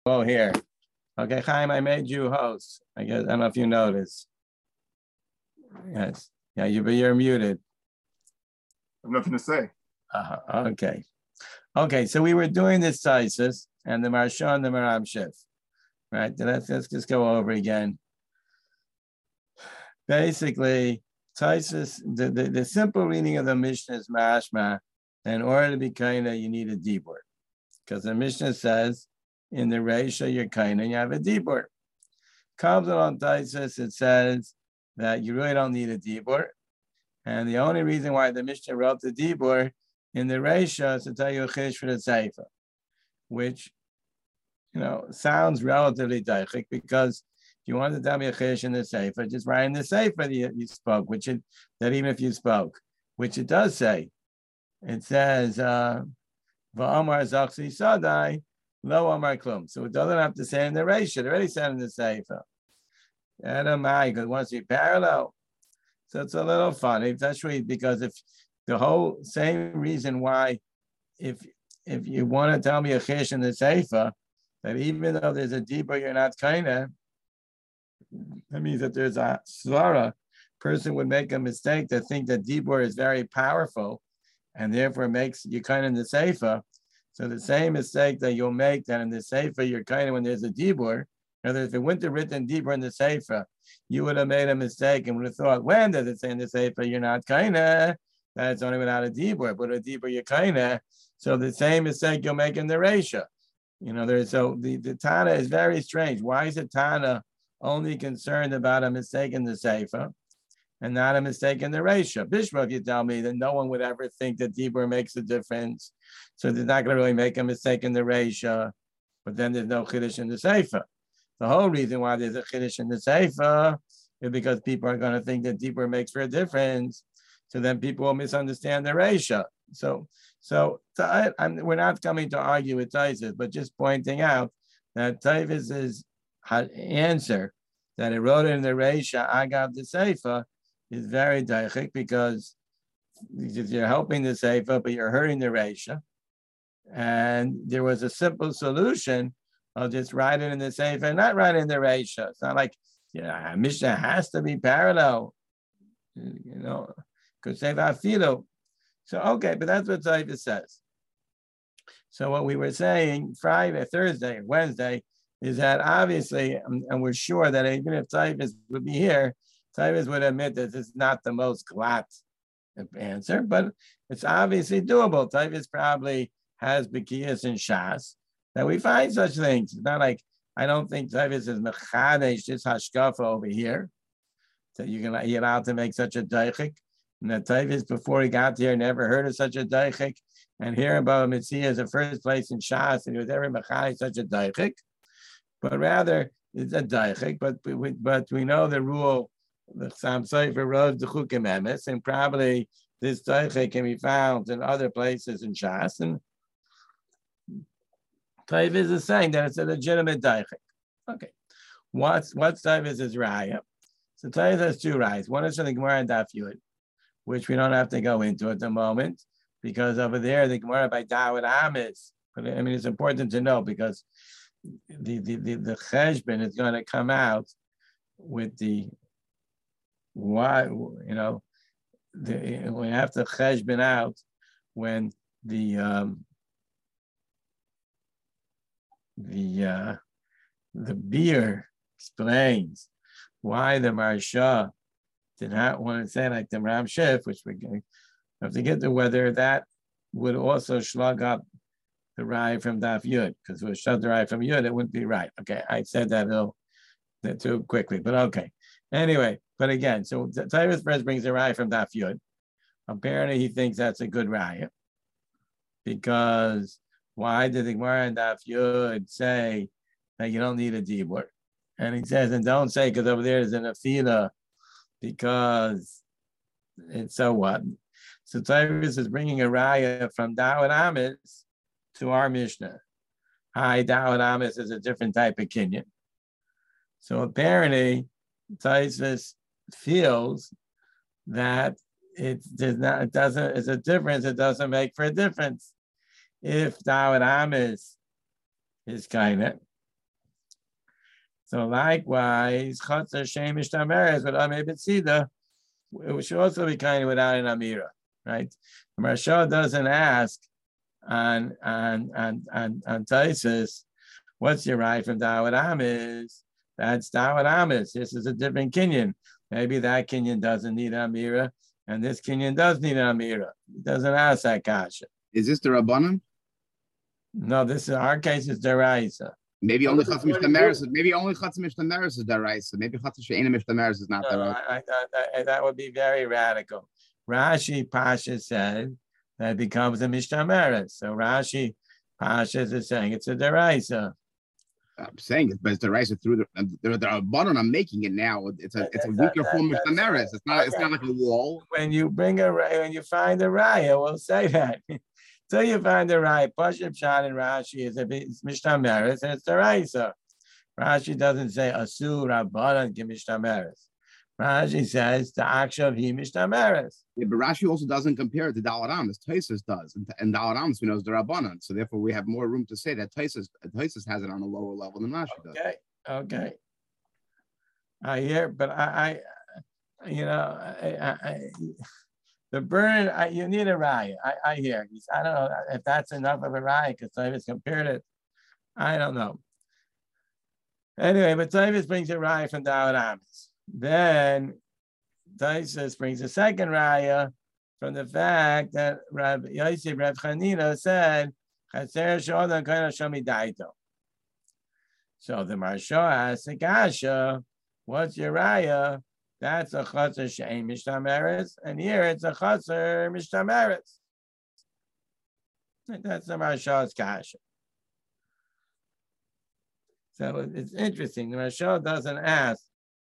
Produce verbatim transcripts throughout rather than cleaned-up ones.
Oh, here. Okay, Chaim, I made you host. I guess I don't know if you noticed. Yes. Yeah, you but you're muted. I have nothing to say. Uh, okay. Okay, so we were doing this Taisus and the Marsha and the Maram Shif. Right? Let's, let's just go over again. Basically, Taisus, the, the, the simple reading of the Mishnah is mashma. In order to be kaina, you need a dibur. Because the Mishnah says, in the Reisha, you're kaina, you have a dibur. Comes on Taisus, it says that you really don't need a dibur. And the only reason why the Mishnah wrote the dibur in the Reisha is to tell you a chish for the Seifa, which, you know, sounds relatively daichik, because if you want to tell me a chish in the Seifa, just write in the Seifa that you, you spoke, which it, that even if you spoke, which it does say. It says, uh, Va'amar Zachsi Sadai, Lo Amar Klum. So it doesn't have to say in the Reisha, it already said in the Seifa. Edamai, because it wants to be parallel. So it's a little funny, especially because if the whole same reason why, if if you want to tell me a chish in the Seifa, that even though there's a deeper, you're not kaina, that means that there's a svara, person would make a mistake to think that dibur is very powerful, and therefore makes you kind in the Seifa. So the same mistake that you'll make that in the Seifa, you're kind of when there's a dibur. In other words, if it wouldn't have written dibur in the Seifa, you would have made a mistake and would have thought, when does it say in the Seifa, you're not kaina? That's only without a dibur, but a dibur, you're kaina. So the same mistake you'll make in the Reisha. You know, there's so the, the Tana is very strange. Why is the Tana only concerned about a mistake in the Seifa and not a mistake in the Reisha? Bishma, if you tell me that no one would ever think that dibur makes a difference, so they're not going to really make a mistake in the Reisha, but then there's no chiddush in the Seifa. The whole reason why there's a chiddush in the Seifa is because people are going to think that dibur makes for a difference, so then people will misunderstand the Reisha. So, so I, I'm, we're not coming to argue with Taisus, but just pointing out that Taisus's answer that he wrote it in the Reisha, Agav the Seifa, is very daichik, because you're helping the Seifa, but you're hurting the Reisha. And there was a simple solution of just writing in the Seifa and not writing in the Reisha. It's not like, yeah, Mishnah has to be parallel, you know, because Seifa Filo. So, okay, but that's what Seifa says. So what we were saying Friday, Thursday, Wednesday, is that obviously, and we're sure that even if Taifus would be here, Taifus would admit that this is not the most glatt answer, but it's obviously doable. Taifus probably has Bekiyas and Shas, that we find such things. It's not like, I don't think Taifus is Mechadesh, this Hashkafa over here, that you can, you're allowed to make such a daichik. And that Taifus, before he got here, never heard of such a daichik. And here about Mitzvah is the first place in Shas, and he was ever Mechadesh such a daichik. But rather, it's a daichik, but we, but we know the rule, the Sam Sefer wrote the Chukim Emes, and probably this daichik can be found in other places in Shas. And Taivus is saying that it's a legitimate daichik. Okay. What's what's Taivus' raya? So Taivus has two rayas. One is from the Gemara and Daf Yud, which we don't have to go into at the moment, because over there, the Gemara by Dawud Amis. But I mean, it's important to know, because the the the, the cheshbon is going to come out with the why, you know, the, we have to cheshbon out when the um, the uh, the beer explains why the Marsha did not want to say like the Ram Shif, which we're going to have to get to whether that would also slug up the Rai from Daf Yud, because if it was shut the Rai from Yud, it wouldn't be right. Okay, I said that a little too quickly, but okay. Anyway, but again, so Taivus first brings the Rai from Daf Yud. Apparently, he thinks that's a good Rai, because why did the Gemara and Daf Yud say that you don't need a dibur? And he says, and don't say, because over there is an afila, because it's so what? So Taivus is bringing a Raya from Dawud Amis to our Mishnah. Hi, Dawud Amis is a different type of Kenyan. So apparently, Taivus feels that it does not, it doesn't, it's a difference, it doesn't make for a difference. If Dawud Amis is kind of, So likewise, Chatzar Shemish Tameres, but Amei B'tzida, it should also be kind of without an Amira, right? The Maharsha doesn't ask on on on on, on Taisus, what's your right from Dawud Amis? That's Dawud Amis. This is a different Kinyan. Maybe that Kinyan doesn't need Amira, and this Kinyan does need an Amira. It doesn't ask that kasha. Is this the Rabbanan? No, this is our case is Deraisa. Maybe only Chatz Mishtamaris. Maybe only Chatz Mishtamaris is Deraisa. Maybe Chatz She'ena Mishtamaris is not No, Deraisa. I, I, I, that would be very radical. Rashi Pasha said that it becomes a Mishtamaris. So Rashi Pasha is saying it's a Deraisa. I'm saying it, but it's Deraisa through the the, the Rabbanan. I'm making it now. It's a it's a weaker that, form of that, Mishtamaris. It's not it's not like a wall. When you bring a when you find a raya, we'll say that. Till you find the raya, Pashib Shad and Rashi is it's Mishtamaris and it's Deraisa. Rashi doesn't say Asur Rabbanan Ki Mishtamaris. Rashi says the akshav he Mishtamaris. Yeah, but Rashi also doesn't compare it to Dalaram as Taisus does, and, and Dalaram we know is the Rabbanan. So therefore, we have more room to say that Taisus Taisus has it on a lower level than Rashi does. Okay, okay. I hear, but I, I you know, I, I, I, the burn. I, you need a raya. I, I hear. I don't know if that's enough of a raya because Tavis compared it. I don't know. Anyway, but Tavis brings a raya from Dawud Amis. Then Taisus brings a second raya from the fact that Rav Yosef Rav Chanina said, "Chaser Shodan Kana Shami Daito." So the Maharsha asks the kasha, "What's your raya?" That's a chaser she'ein mishtamaris, and here it's a chaser mishtamaris. That's the Maharsha's kasha. So it's interesting. The Maharsha doesn't ask,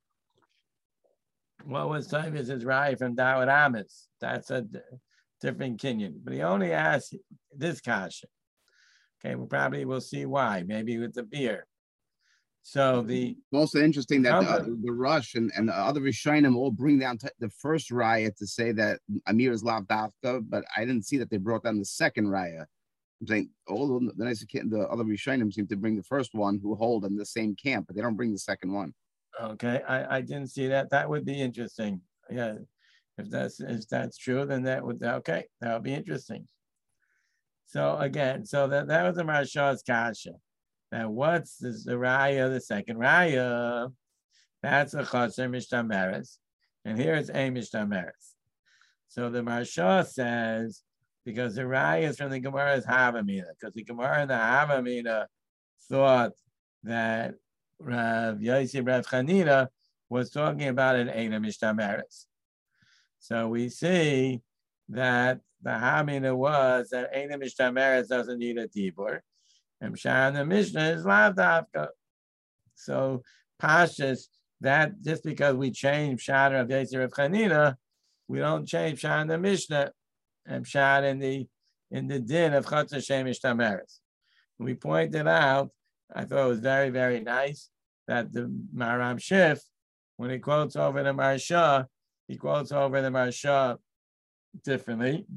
what was Tavis' raya from Dawud Amis? That's a d- different Kinyan. But he only asked this kasha. Okay, we probably will see why. Maybe with the beer. So the It's also interesting that Okay. the, the Rush and, and the other Rishonim all bring down t- the first raya to say that Amir is lav dafka, but I didn't see that they brought down the second raya. I'm saying all the nice the other Rishonim seem to bring the first one who hold in the same camp, but they don't bring the second one. Okay, I, I didn't see that. That would be interesting. Yeah, if that's if that's true, then that would okay. That would be interesting. So again, so that, that was the Maharsha's kasha. Now, what's this, the raya? The second raya, that's a chaser mishtamaris, and here it's a mishtamaris. So the Maharsha says because the raya is from the Gemara's Havamina, because the Gemara in the Havamina thought that Rav Yosef Rav Chanina was talking about an Eina Mishtamaris. So we see that the Hamina was that Eina Mishtamaris doesn't need a Tibur, and Pshat the Mishnah is Lav Dafka. So Pashas, that just because we change Pshat Rav Yosef Rav Chanina, we don't change Pshat in the Mishnah and Pshat in the in the din of Chatzah Shem Mishtamaris. We pointed out, I thought it was very, very nice that the Maram Shif, when he quotes over the Maharsha, he quotes over the Maharsha differently.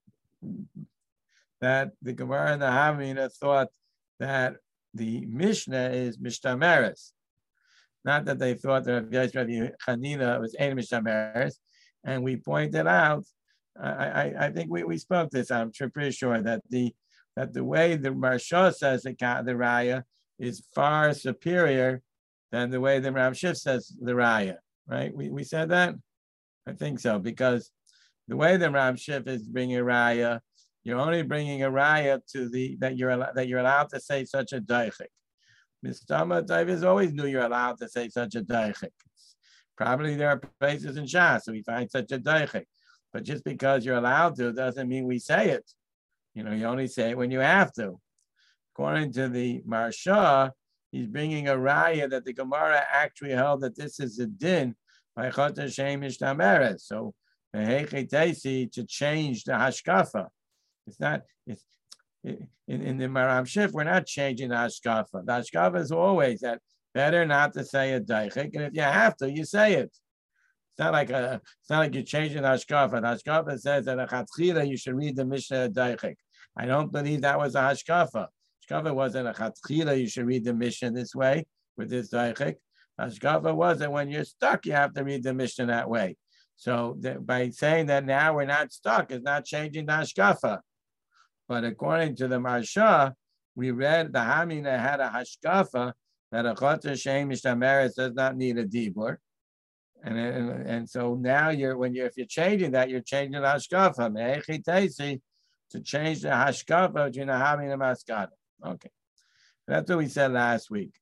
That the Gemara and the Havamina thought that the Mishnah is Mishtamaris. Not that they thought that Rav Chanina was Ein Mishtamaris. And we pointed out, I, I, I think we, we spoke this, I'm pretty sure, that the that the way the Maharsha says the, the Raya is far superior than the way the Ram Shif says the Raya, right? We, we said that? I think so, because the way the Ram Shif is bringing a Raya, you're only bringing a Raya to the, that you're that you're allowed to say such a Daichik. Mistama Tavis always knew you're allowed to say such a Daichik. Probably there are places in Shas so we find such a Daichik. But just because you're allowed to doesn't mean we say it. You know, you only say it when you have to. According to the Maharsha, he's bringing a raya that the Gemara actually held that this is a din by Chatzah Shem Mishtamaris. So the Heichei to change the hashkafa. It's not. It's in, in the Maram Shif. We're not changing the hashkafa. The hashkafa is always that better not to say a daichik, and if you have to, you say it. It's not like a. It's not like you're changing the hashkafa. The hashkafa says that a chatchila you should read the Mishnah daichik. I don't believe that was a hashkafa. Hashkafa wasn't a chatchila. You should read the Mishnah this way. with this daichik. Hashkafa was that when you're stuck, you have to read the Mishnah that way. So that by saying that now we're not stuck, it's not changing the hashkafa. But according to the Marsha, we read the Hamina had a hashkafa that a choter shein mishtameres does not need a dibur. And, and and so now you're when you're if you're changing that, you're changing the hashkafa. Me'echi teisi to change the hashkafa between the Hamina and Maskada. Okay. That's what we said last week.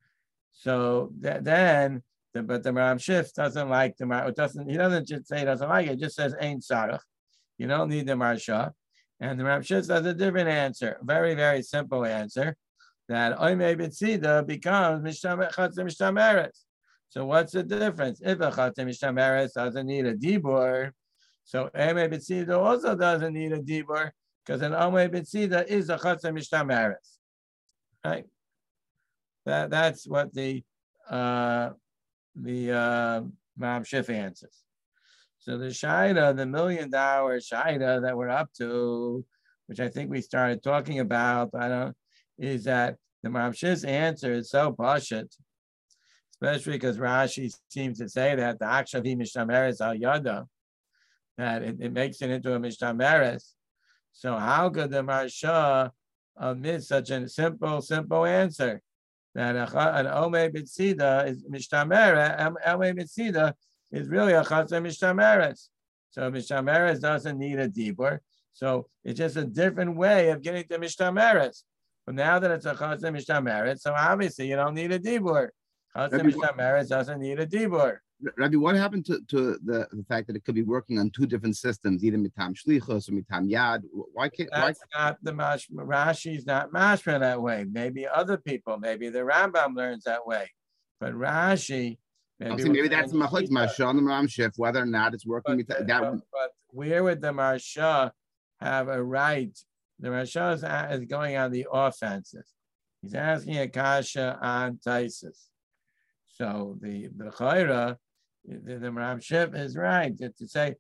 So th- then, the, but the Maram Shif doesn't like the Mar. It doesn't. He doesn't just say he doesn't like it. It just says Ein Sarach. You don't need the Marsha. And the Maram Shif says a different answer. Very very simple answer. That Oimei B'tzida becomes Chatzah Mishtameres. So what's the difference? If a Chatzah Mishtameres doesn't need a dibur, so Oimei B'tzida also doesn't need a dibur because an Oimei B'tzida is a Chatzah Mishtameres. Right? That that's what the uh, the uh, Maram Shif answers. So the shaida, the million dollar shaida that we're up to, which I think we started talking about, I don't, is that the Maram Shif's answer is so pashut, especially because Rashi seems to say that the akshavi mishtameres al yada, that it, it makes it into a mishtameres. So how could the Marsha omit such a simple, simple answer? That an Omei B'tzida is Mishtameret, Omei B'tzida is really a Chatzah Mishtameres. So Mishtameres doesn't need a dibur. So it's just a different way of getting to Mishtameres. But now that it's a Chatzah Mishtameres, so obviously you don't need a dibur. Chatzah Mishtameres doesn't need a dibur. Rabbi, what happened to, to the, the fact that it could be working on two different systems, either mitam shlichus or mitam yad? Why can't? That's why? not the mash. Rashi's not mashma that way. Maybe other people, maybe the Rambam learns that way, but Rashi. Maybe, maybe that's the machlokes Marsha and the Maram Shif, whether or not it's working. But, Mita, that, but, but where would the Marsha have a right? The Marsha is, is going on the offensive. He's asking a kasha on Taisus. So the the Chayra. The, the Maram Shif is right to, to say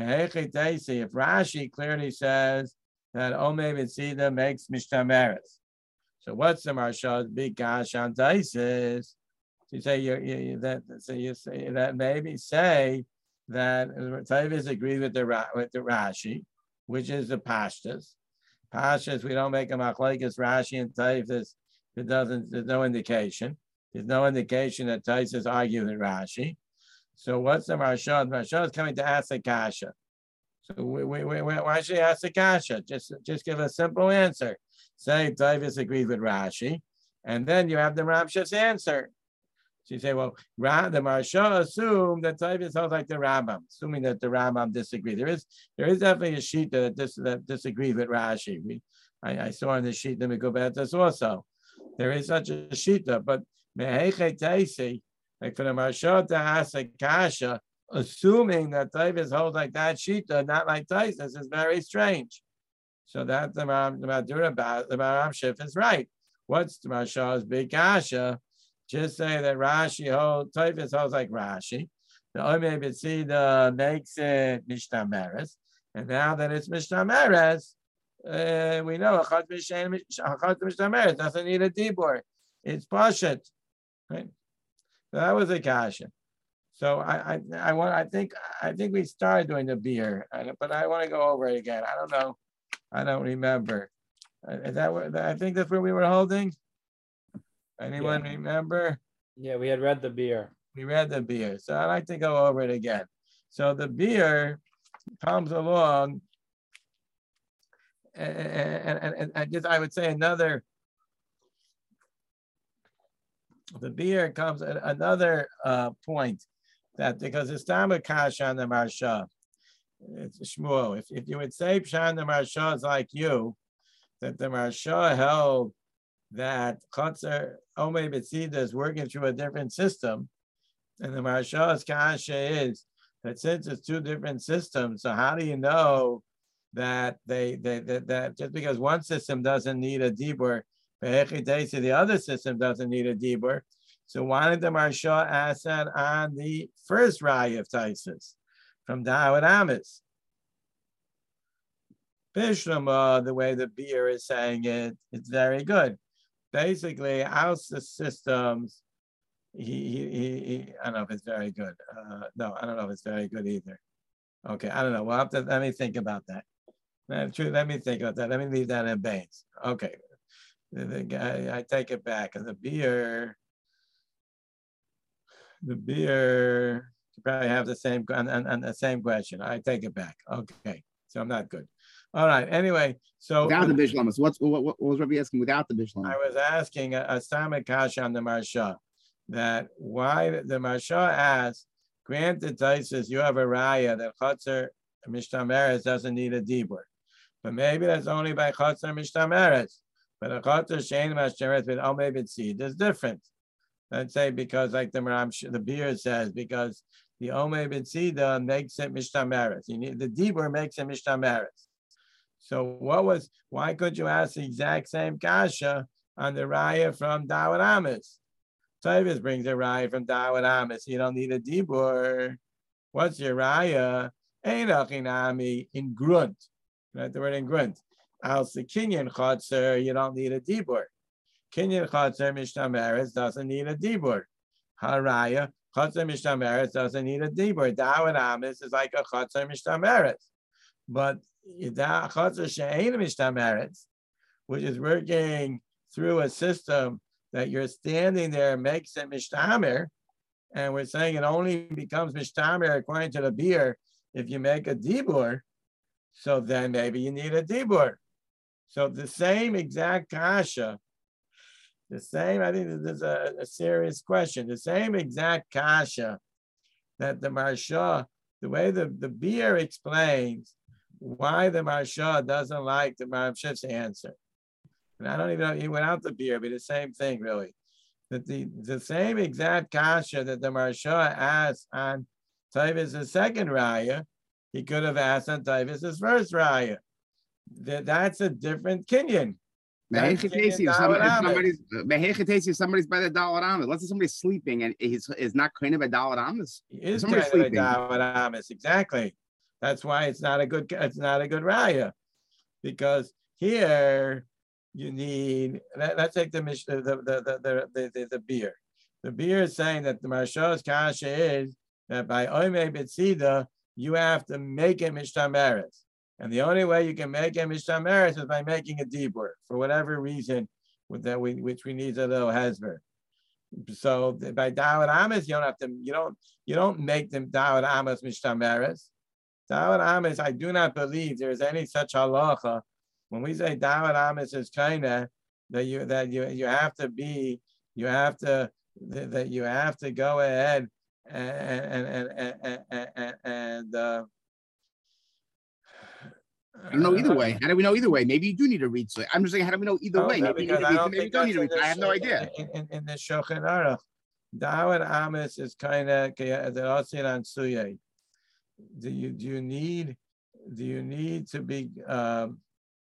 if Rashi clearly says that Omei B'tzida makes Mishtameres. So what's the Marsha's big gash on Taisis? You say you, you that so you say that maybe say that Taivis agrees with the with the Rashi, which is the Pashtas. Pashtas we don't make a machlekes Rashi and Taivis. It doesn't. There's no indication. There's no indication that Taisis argue with Rashi. So what's the Marsha? The Marsha is coming to ask a kasha. So we, we, we, why should he ask a kasha? Just, just give a simple answer. Say Tavis agrees with Rashi, and then you have the Maram Shif's answer. So you say, well, the Marsha assumed that Tavis sounds like the Rambam, assuming that the Rambam disagrees. There is, there is definitely a sheet that, dis, that disagrees with Rashi. We, I, I saw in the sheet that we go back to this also. There is such a shita, but meheche teisi. Like for the Marsha to ask a kasha, assuming that Tavis holds like that shita, not like Taisus, is very strange. So that the Maram the Maram Shif is right. What's the Marsha's big kasha? Just say that Rashi holds Tavis holds like Rashi. The Omei B'tzida makes it Mishtameres, and now that it's Mishtameres, uh, we know a Chat Mishtameres doesn't need a dibur. It's Pashat, right? So that was a kasha. So I, I, I want. I think, I think we started doing the beer, but I want to go over it again. I don't know. I don't remember. Is that what? I think that's where we were holding. Anyone yeah. remember? Yeah, we had read the beer. We read the beer. So I'd like to go over it again. So the beer comes along, and and, and, and just I would say another. The beer comes at another uh, point that because it's Tama Kasha on the Marsha, it's Shmuel. If, if you would say Pshan the Marsha is like you, that the Marsha held that Chotzer Omei B'tzida is working through a different system, and the Marsha's Kasha is that since it's two different systems, so how do you know that they, they that, that just because one system doesn't need a dibur, the other system doesn't need a dibur. So why did the Marsha ask that on the first raya of Taisus from Dawud Amis? Bishlama, the way the beer is saying it, it's very good. Basically, our systems he, he, he, he I don't know if it's very good. Uh, no, I don't know if it's very good either. Okay, I don't know. We'll have to, let me think about that. Uh, true, let me think about that. Let me leave that in Baines. Okay. The, the guy, I take it back. And the beer, the beer, you probably have the same, and, and, and the same question. I take it back. Okay, so I'm not good. All right, anyway, so. Without the Bishlamas, what's, what, what, what was Rabbi asking without the Bishlamas? I was asking a, a Samad Kasha on the Marsha, that why the Marsha asked, granted, Taisus, you have a raya that Chatzar Mishtameres doesn't need a dibur. But maybe that's only by Chatzar Mishtameres. But a Chatzar Shein Mishtameres with Omei B'tzid is different. Let's say because like the Maram, the beer says, because the Omei B'tzida makes it Mishtameres. You need the dibur makes it Mishtameres. So what was, why could you ask the exact same kasha on the raya from Dawud Amis? Tavis brings a raya from Dawud Amis. You don't need a dibur. What's your raya? Einachinami in grunt. Right, the word in grunt. Als the Kinyan Chotzer, you don't need a dibur. Kinyan Chotzer Mishtameres doesn't need a dibur. Haraya, Chotzer Mishtameres doesn't need a dibur. Dawud Amis is like a Chotzer Mishtameres. But Chotzer She'ein Mishtameres, which is working through a system that you're standing there makes it Mishtamer, and we're saying it only becomes Mishtamer according to the beer if you make a dibur, so then maybe you need a dibur. So the same exact kasha, the same, I think this is a, a serious question, the same exact kasha that the Marsha, the way the, the beer explains why the Marsha doesn't like the Maram Shif's answer. And I don't even know, he went out the beer, but the same thing really. That the, the same exact kasha that the Marsha asked on Tavis' second raya, he could have asked on Tavis' first raya. That, that's a different Kinyan. If somebody's, if somebody's, if somebody's by the Dawud Amis, let's say somebody's sleeping and he's is not kind of a Dawud Amis. He is kind of a Dawud Amis, exactly. That's why it's not a good, it's not a good raya, because here you need. Let, let's take the the the the the, the, the, the beer. The beer is saying that the Marsha's kasha is that by Omei B'tzida you have to make it Mishtameres. And the only way you can make it Mishtameres is by making a dibur, for whatever reason, with that we, which we need a little hesber. So by Dawud Amis, you don't have to, you don't, you don't make them Dawud Amis Mishtameres. Dawud Amis, I do not believe there is any such halacha. When we say Dawud Amis is kinda, that you that you you have to be, you have to that you have to go ahead and and and and, and, and uh, I don't know either way. How do we know either way? Maybe you do need to read. So I'm just saying, how do we know either oh, way? no, Maybe you, need to I read, don't maybe you don't need to read. I have no idea. In, in, in the Shulchan Aruch, Dawud Amis is kind of the Osin on Suye. Do you do you need do you need to be? Um,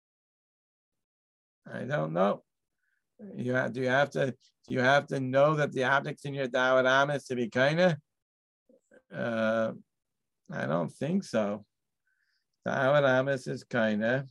I don't know. You have do you have to do you have to know that the objects in your Dawud Amis to be kind of? Uh, I don't think so. Dawud Amis is kind of.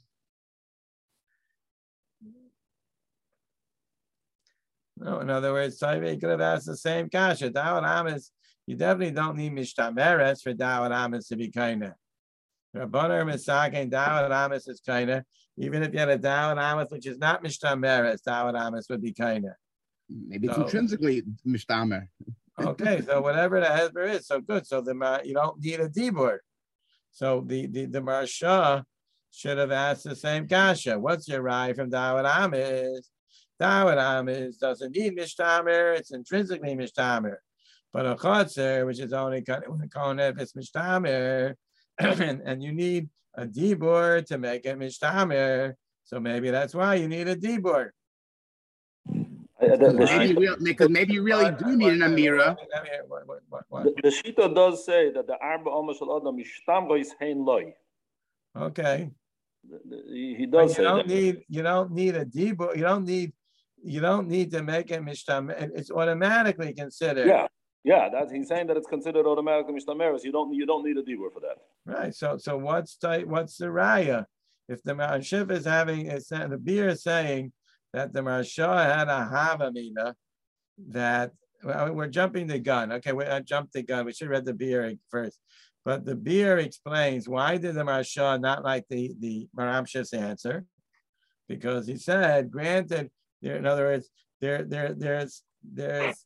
No, in other words, Taivi could have asked the same kasha. Dawud Amis, you definitely don't need Mishtameres for Dawud Amis to be kind of. Rabbanar Misakin, Dawud Amis is kind of. Even if you had a Dawud Amis, which is not Mishtameres, Dawud Amis would be kind of. Maybe it's so, intrinsically Mishtamer. Okay, so whatever the hesber is, so good. So the you don't need a dibur. So the the the Marsha should have asked the same kasha. What's your raya from Dawud Amis? Dawud Amis doesn't need mishtamer; it's intrinsically mishtamer. But a chotzer, which is only konef, it's mishtamer, and and you need a dibur to make it mishtamer. So maybe that's why you need a dibur. Because maybe, maybe, maybe you really do need an amira. The, the Shita does say that the arba amashal adam mishtam is hein loy. Okay. He, he does you say don't that. need you don't need a dibur. You don't need you don't need to make it mishtam. It's automatically considered. Yeah, yeah. That he's saying that it's considered automatically mishtameres. You don't you don't need a dibur for that. Right. So so what's the, what's the raya? If the Marshif is having is the beer is saying that the Marsha had a havamina that well, we're jumping the gun. Okay, we I jumped the gun. We should have read the beer first. But the beer explains why did the Marsha not like the, the Maramshah's answer? Because he said, granted, there, in other words, there, there, there's, there's,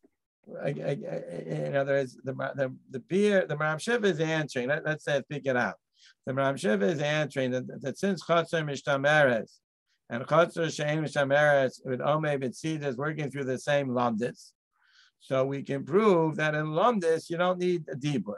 in other words, the the, the beer, the Maramshah is answering. Let, let's say, speak it out. The Maramshah is answering that, that since Chotzer Mishtameres and Chotzer Shein Mishtameres with Omei B'tzida is working through the same Lumdis, so we can prove that in Lumdis you don't need a dibur.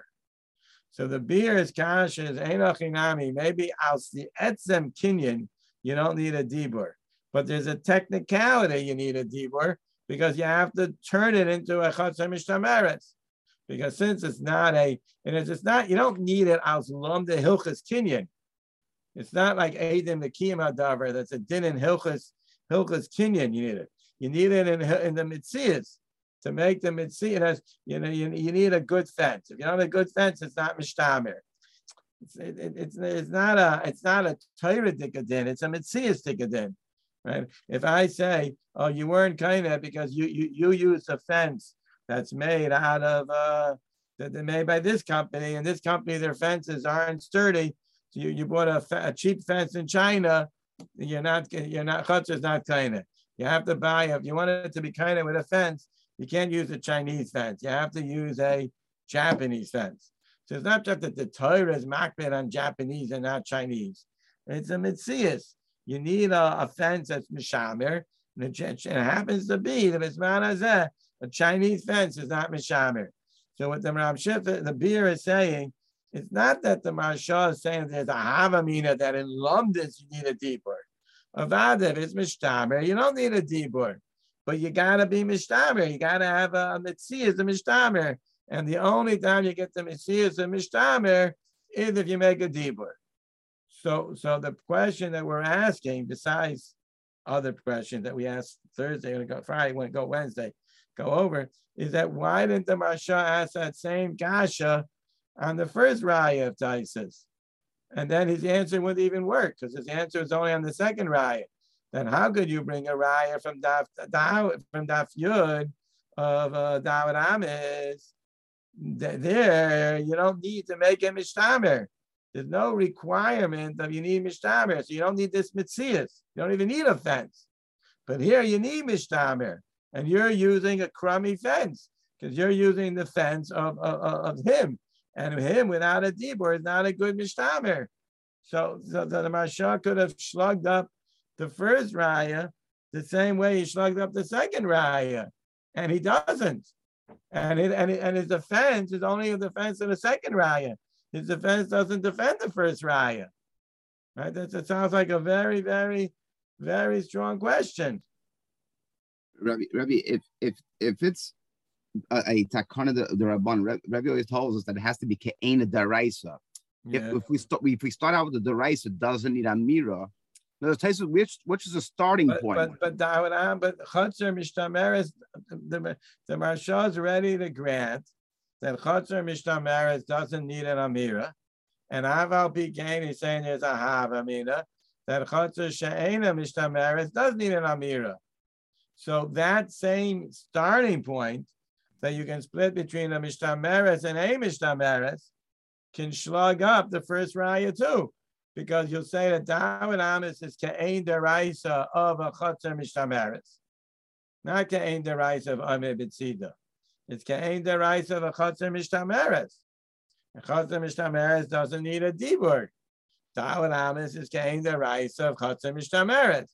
So the beer is kash is einachinami. Maybe aus the etzem kinyan you don't need a dibur, but there's a technicality you need a dibur because you have to turn it into a chotzer mishtameres. Because since it's not a, and it's, it's not, you don't need it aus lom de hilchas kinyan. It's not like Eidim the Kiyam Davar that's a din in hilchas hilchas kinyan. You need it. You need it in in the mitzias. To make the mitzvah, you know, you, you need a good fence. If you don't have a good fence, it's not mishtamer. It's it, it, it's it's not a it's not a Torah dikadin. It's a mitzvah dikadin, right? If I say, oh, you weren't kind of because you you you use a fence that's made out of uh that they're made by this company, and this company their fences aren't sturdy. So you, you bought a, a cheap fence in China. You're not you're not chutzah is not kind of. You have to buy if you want it to be kind of with a fence. You can't use a Chinese fence. You have to use a Japanese fence. So it's not just that the Torah is makbid on Japanese and not Chinese. It's a mitzias. You need a, a fence that's mishamer. And it, it happens to be that it's manazeh. A Chinese fence is not mishamer. So what the Maramshah, the beer is saying, it's not that the Marsha is saying there's a havamina that in Lumdis you need a dibur. Avadav is mishtamer. You don't need a dibur. But you gotta be mishtamer. You gotta have a, a mitzvah as a mishtamer. And the only time you get the mitzvah as a mishtamer is if you make a dibur. So, so the question that we're asking, besides other questions that we asked Thursday, we're gonna go Friday, we're gonna go Wednesday, go over, is that why didn't the Marsha ask that same kasha on the first raya of Taisus? And then his answer wouldn't even work because his answer is only on the second raya. Then how could you bring a raya from Daf from Daf Yud of uh, David Amis? There, you don't need to make a mishtamer. There's no requirement of you need mishtamer, so you don't need this mitzias. You don't even need a fence. But here you need mishtamer, and you're using a crummy fence because you're using the fence of, of, of him, and him without a dibur is not a good mishtamer. So, so the Marsha could have slugged up the first raya the same way he slugged up the second raya, and he doesn't. And it, and it, and his defense is only a defense of the second raya. His defense doesn't defend the first raya. Right? That, that sounds like a very, very, very strong question. Rabbi, Rabbi, if if if it's a, a takana the, the Rabban, Rabbi always tells us that it has to be ke'ena daraisa. Yeah. If, if we start if we start out with the daraisa, it doesn't need amira. No, which which is a starting but, point. But but but Chotzer Mishtameres, the the Marsha is ready to grant that Chotzer Mishtameres doesn't need an amira, and Aval Pikain is saying there's a hav amira that Chotzer She'ena Mishtameres does need an amira. So that same starting point that you can split between a Mishtameres and a Mishtameres can slug up the first raya too. Because you'll say that David Amis is Ka'ain Deraisa of a Chotzer Mishtameres. Not Ka'ain Deraisa of Ameh B'tzida. It's Ka'ain Deraisa of a Chotzer Mishtameres. A Chotzer Mishtameres doesn't need a dibur. David Amis is Ka'ain Deraisa of Chotzer Mishtameres.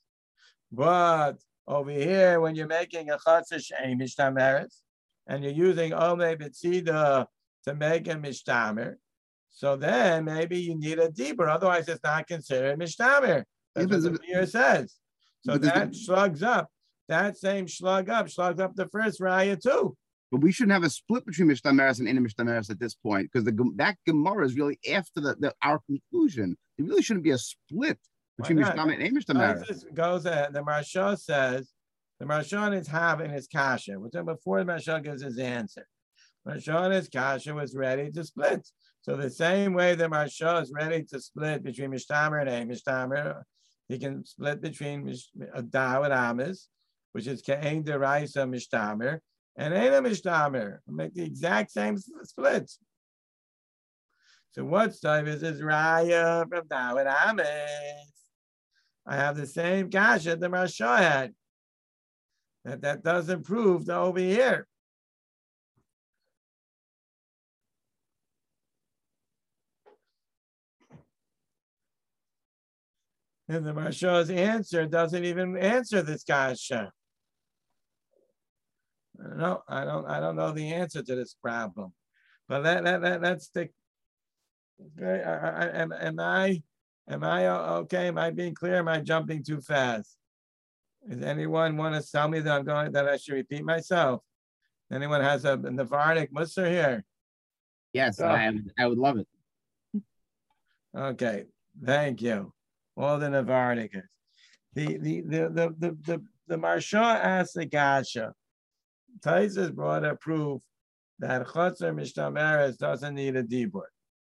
But over here, when you're making a Chotzer She'ein Mishtameres, and you're using Ameh B'tzida to make a Mishtamer, so then maybe you need a dibur. Otherwise, it's not considered mishtamer. That's yeah, what the beer says. So that slugs up. That same slug up, slugs up the first raya too. But we shouldn't have a split between mishtameres and any mishtameres at this point because the that Gemara is really after the, the our conclusion. There really shouldn't be a split between mishtamer and any mishtameres. This goes. Uh, the Marsha says the Marsha is having his kasha. Which before the Marsha gives his answer, Marsha his kasha was ready to split. So the same way the Marsha is ready to split between Mishtamer and a Mishtamer, he can split between David Amis, which is Ka'ain Deraisa Mishtamer, and Eina Mishtamer. Make the exact same splits. So what's Tavis is Raya from David Ames. I have the same kasha the Marsha had. That that doesn't prove the over here. And the Marsha's answer doesn't even answer this kasha. No, I don't. I don't know the answer to this problem. But that that, that that's the. Okay, I, I, am am I am I okay? Am I being clear? Am I jumping too fast? Does anyone want to tell me that I'm going that I should repeat myself? Anyone has a Navardic Musar here? Yes, oh. I I would love it. Okay, thank you. All the Navardicas. The the the the the the, the Marsha asked the Gasha. Taisus brought a proof that Chotzer Mishtameres doesn't need a dibur.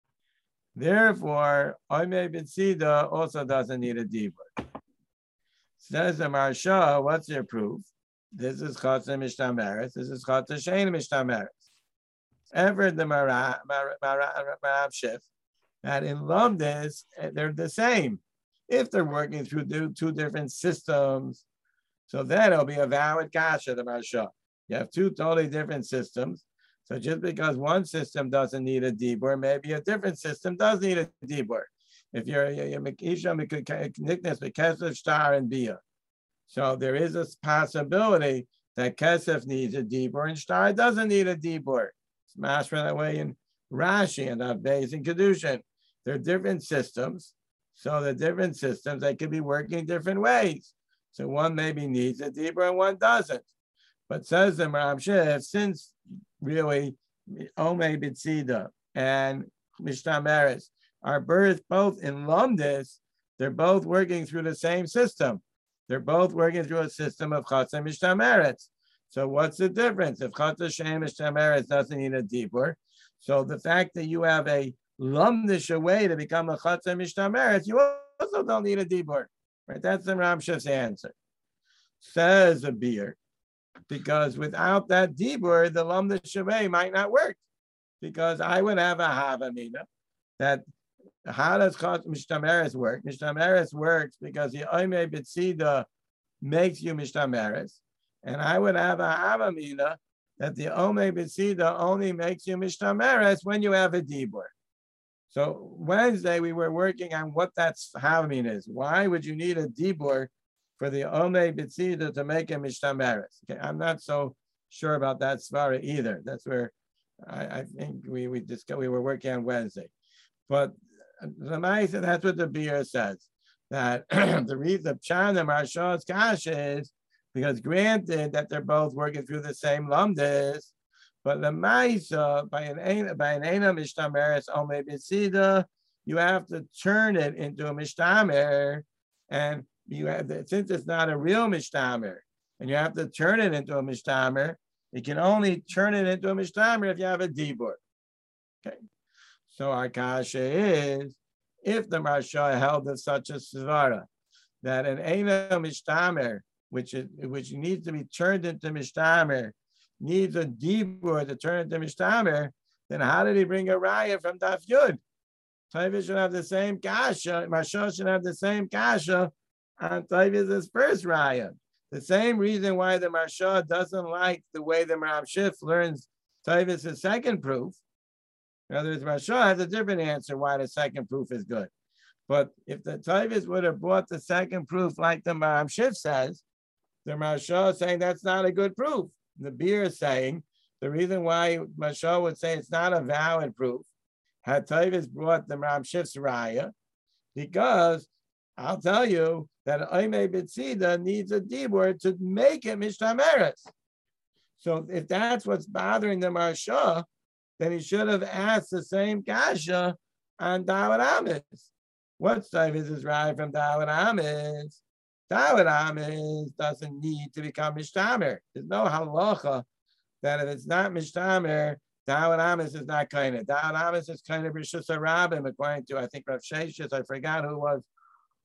Therefore, Oimei B'tzida also doesn't need a dibur. Says the Marsha, what's your proof? This is Chotzer Mishtameres. This is Chotzer Shein Mishtameres. Ever the Marav Shif that in Lumdis they're the same. If they're working through two different systems, so then it'll be a valid kasha, the Marsha. You have two totally different systems. So just because one system doesn't need a dibur, maybe a different system does need a dibur. If you're a Mekisha, Niknas, Kesef, Star, and Bia. So there is a possibility that Kesef needs a dibur and Star doesn't need a dibur. It's mashma that way in Rashi and Avbeis and Kedushin. They're different systems. So the different systems, they could be working different ways. So one maybe needs a dibur and one doesn't. But says the Maram Shef, since really Omei B'tzida and Mishtameres are birthed both in Lumdis, they're both working through the same system. They're both working through a system of Chotzer Mishtameres. So what's the difference? If Chotzer Shein Mishtameres doesn't need a dibur, so the fact that you have a Lumdish way to become a Chotzer Mishtameres, you also don't need a dibur. Right? That's the Maram Shef's answer. Says a beer. Because without that dibur, the Lamda Shavei might not work. Because I would have a Havamina that how does Mishtameres work? Mishtameres works because the Oimei B'tzida makes you Mishtameres. And I would have a Havamina that the Oimei B'tzida only makes you Mishtameres when you have a dibur. So Wednesday we were working on what that Havamina is. Why would you need a dibur for the Omei B'tzida to make a Mishtameres? Okay, I'm not so sure about that svara either. That's where I, I think we we discussed, we were working on Wednesday. But the Ma'aseh, that's what the beer says. That the reason the Pshan and Marsha's kasha is because granted that they're both working through the same lumdis, but the Ma'aseh by an by an Eina Mishtameres Omei B'tzida, you have to turn it into a Mishtamer, and you have the, since it's not a real mishtamer, and you have to turn it into a mishtamer, you can only turn it into a mishtamer if you have a dibur. Okay, so our kasha is if the Marsha held of such a svara that an eina mishtamer, which is which needs to be turned into mishtamer, needs a dibur to turn into mishtamer, then how did he bring a raya from Daf Yud? Tavis should have the same kasha. Marsha should have the same kasha on Tavis' first raya. The same reason why the Marsha doesn't like the way the Maram Shif learns Tavis' second proof. In other words, Marsha has a different answer why the second proof is good. But if the Tavis would have brought the second proof like the Maram Shif says, the Marsha is saying that's not a good proof. The beer is saying the reason why Marsha would say it's not a valid proof had Tavis brought the Maram Shif's raya, because I'll tell you that Oimei B'tzida needs a dibur to make it Mishtameres. So if that's what's bothering the Marsha, then he should have asked the same kasha on Dawud Amos. What's Tavis' raya from Dawud Amos? Dawud Amos doesn't need to become Mishtamer. There's no halacha that if it's not Mishtamer, Dawud Amos is not kind of. Dawud Amos is kind of Rishus HaRabim, according to, I think, Rav Sheshes, I forgot who it was.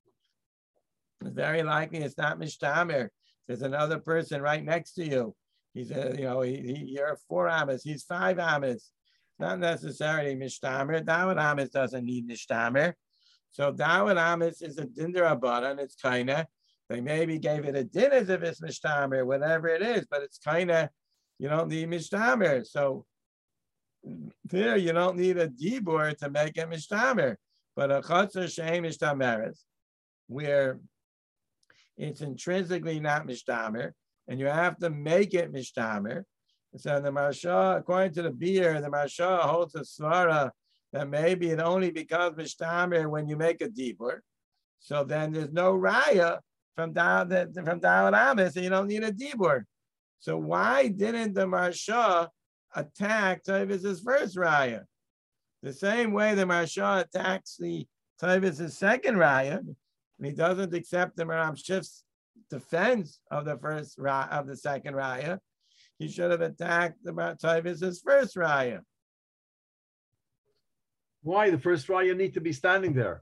It's very likely it's not Mishtamer. There's another person right next to you. He's a, you know, he, he, you're four amas, he's five amas. Not necessarily mishtamer. Dawud amas doesn't need mishtamer. So Dawud amas is a din d'Rabbanan, and it's kind of, they maybe gave it a din as if it's mishtamer, whatever it is, but it's kind of, you don't need mishtamer. So there, you don't need a dibur to make it mishtamer. But a chatzar she'ein mishtameres, where it's intrinsically not mishtamer, and you have to make it mishtamer. So the Marsha, according to the beer, the Marsha holds a svara that maybe it only becomes mishtamer when you make a dibur. So then there's no raya from down from Dawud amas, and you don't need a dibur. So why didn't the Marsha attack Tavis' first raya? The same way the Marsha attacks the Tavis' second raya, and he doesn't accept the Maram Shif's defense of the first raya, of the second raya. He should have attacked the Tavis' first raya. Why? The first raya need to be standing there.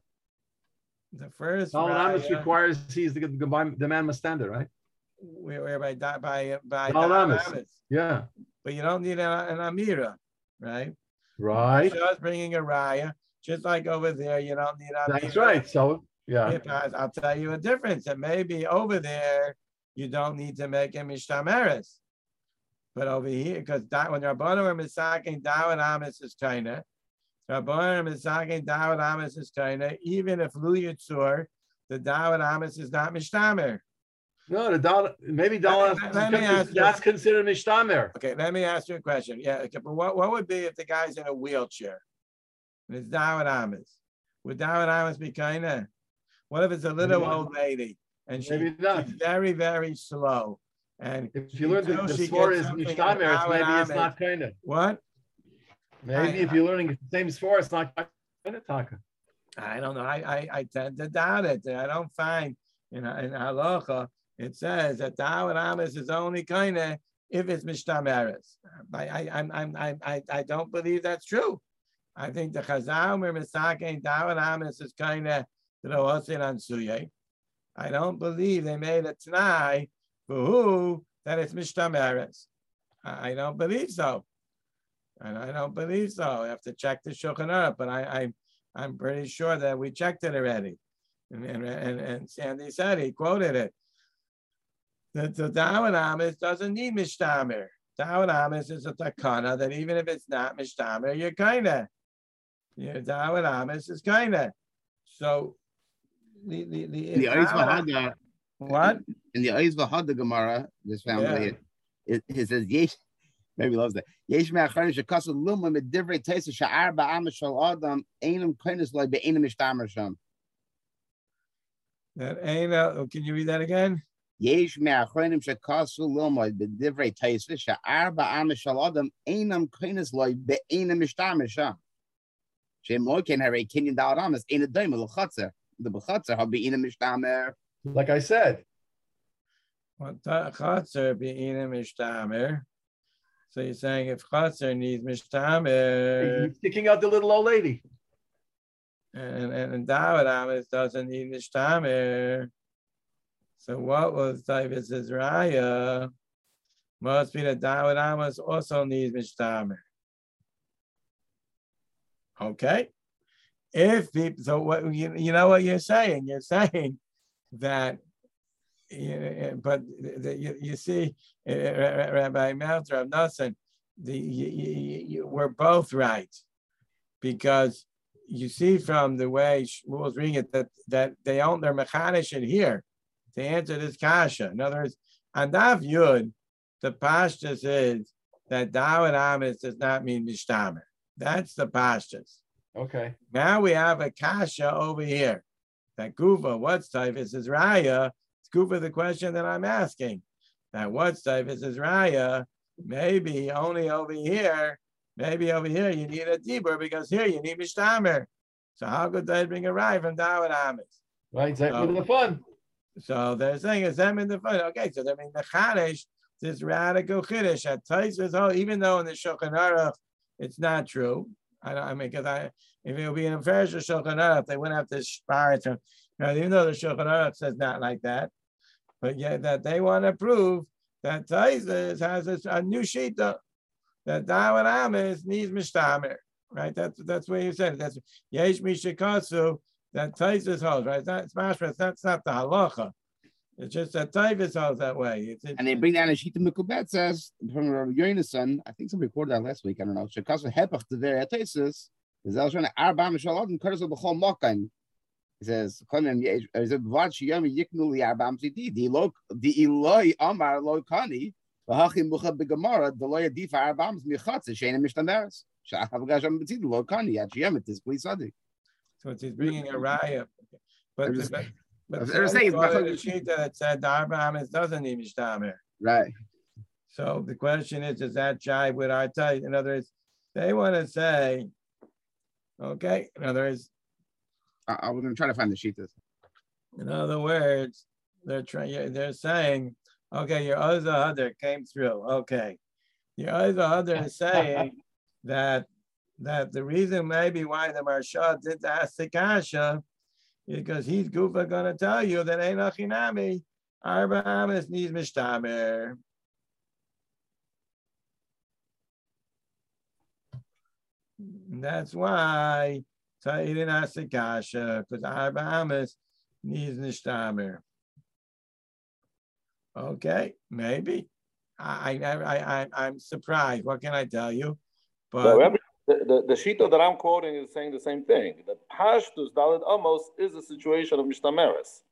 The first Dawud amas raya requires he's the, the, the man must stand there, right? where by by by Dawud amas. amas. Yeah. But you don't need an, an amira, right? Right. Just bringing a raya, just like over there, you don't need amira. That's right. So yeah. If I, I'll tell you a difference. That maybe over there you don't need to make a mishtameres, but over here, because when Rabbanan were misaking Dawud amas is kinda, Rabbanan were misaking Dawud amas is kinda. Even if lu yitzur, the Dawud amas is not mishtamer. No, the Dawud, maybe Dawud that's considered mishtamer. Okay, let me ask you a question. Yeah, okay, but what, what would be if the guy's in a wheelchair and it's Dawud amas? Would Dawud amas be kinda? What if it's a little Maybe old lady and she, maybe not. she's very, very slow? And If you learn the, the she sword gets is something mishtamer, it's Dawud maybe it's amas. not kind of. What? Maybe I- if you're learning the same sword, it's not kind of taka. I don't know. I, I, I tend to doubt it. I don't find in, in halacha it says that Dawud amas is only kind of if it's mishtameres. I, I, I'm, I'm, I, I, I don't believe that's true. I think the Chazal were misaking Dawud amas is kind of the Rosin on Suyeh. I don't believe they made a t'nai for who that it's mishtameres. I, I don't believe so. And I don't believe so. I have to check the Shulchan Aruch, but I, I, I'm pretty sure that we checked it already. And, and, and, and Sandy said, he quoted it. The, the Dawud amas doesn't need mishtamer. Dawud amas is a takana that even if it's not mishtamer, you're kinda. Your Dawud amas is kinda. So the the the, The Ois Dawud- V'Hada, what? in the Ois V'Hada Gemara, this family, Yeah. it, it says Yesh. Maybe loves that. Yesh me'achronim shekasu luma medivrei teisa sha'ar ba'am shel adam einam koines loy be'einam mishtamer sham. That ain't a, can you read that again? Yesh me'achronim shekasu luma medivrei teisa sha'ar ba'am shel adam einam koines loy be'einam mishtamer sham. Shem moy ken harei kinyan Dawud amas ein a doim l'chatzer. The b'chatzer ha be'einam mishtamer. Like I said, What Chatzar be'ina mishtamer. So you're saying if Chatzar needs mishtamer, he's kicking out the little old lady. and and, and Dawud amas doesn't need mishtamer. So what was Tavis' raya? Must be that Dawud amas also needs mishtamer. Okay. If people, so what you, you know what you're saying? You're saying that. Yeah, but the, you, you see, uh, Rabbi Meltzer of Nosson, the you, you, you, we're both right, because you see from the way Shmuel's reading it that that they own their mechanish in here to answer this kasha. In other words, on Daf Yud, the pashtus is that Dawud amas does not mean mishtamer. That's the pashtus. Okay. Now we have a kasha over here. That guva, what's Tavis is raya? Gufa the question that I'm asking. That what's Tavis is raya? Maybe only over here, maybe over here you need a dibur because here you need mishtamer. So how could they bring a raya from Dawud amas? Right, Zach So- with the fun. So they're saying it's them in the fun. Okay, so that means the Chadish, this radical Chiddush at Taisus, oh, even though in the Shulchan Aruch it's not true. I don't. I mean, because I, if it would be in a fair Shulchan Aruch, they wouldn't have to spar it. You know, even though the Shulchan Aruch says not like that, but yet that they want to prove that Taisus has a, a new shita that Dawid Amis needs mishtamer, right? That's that's what you said. That's yesh mishikasu that Taisus holds, right? That's mashmas. That's not the halacha. It's just that Taisus holds that way. It's, it's, and they bring down a shita Mikubet says from Rabbi Yonason. I think somebody recorded that last week. I don't know. Shekasu hepach to their Taisus. Is that trying to arba mishalot and curse of the whole mokan. He says, "Konem is a vad shiyam yiknu li arbam zidi di lo di iloi amar lo kani v'hachim bucha begamara the lo yadif arbams michatz shein mishtameres shachav gasham betzid lo kani at shiyam it is please sadi." So he's bringing a raya, but Just, but, but I was saying, the shita that said the arba amis doesn't need mishtamer. right. So the question is, does that jive with our type? In other words, they want to say, okay, in other words. I, I was going to try to find the shitas. In other words, they're trying. They're saying, okay, your other other came through. Okay, your other other is saying that that the reason maybe why the Marsha did ask the kasha is because he's goofa going to tell you that ain't achinami arba amis needs mishtamer. That's why. So he didn't ask the kasha because arba amis needs nishtamer. Okay, maybe. I, I, I, I, I'm surprised. What can I tell you? But no, Rabbi, the, the, the shita that I'm quoting is saying the same thing. That Pashtus Dalit Amos is a situation of Mishtameres.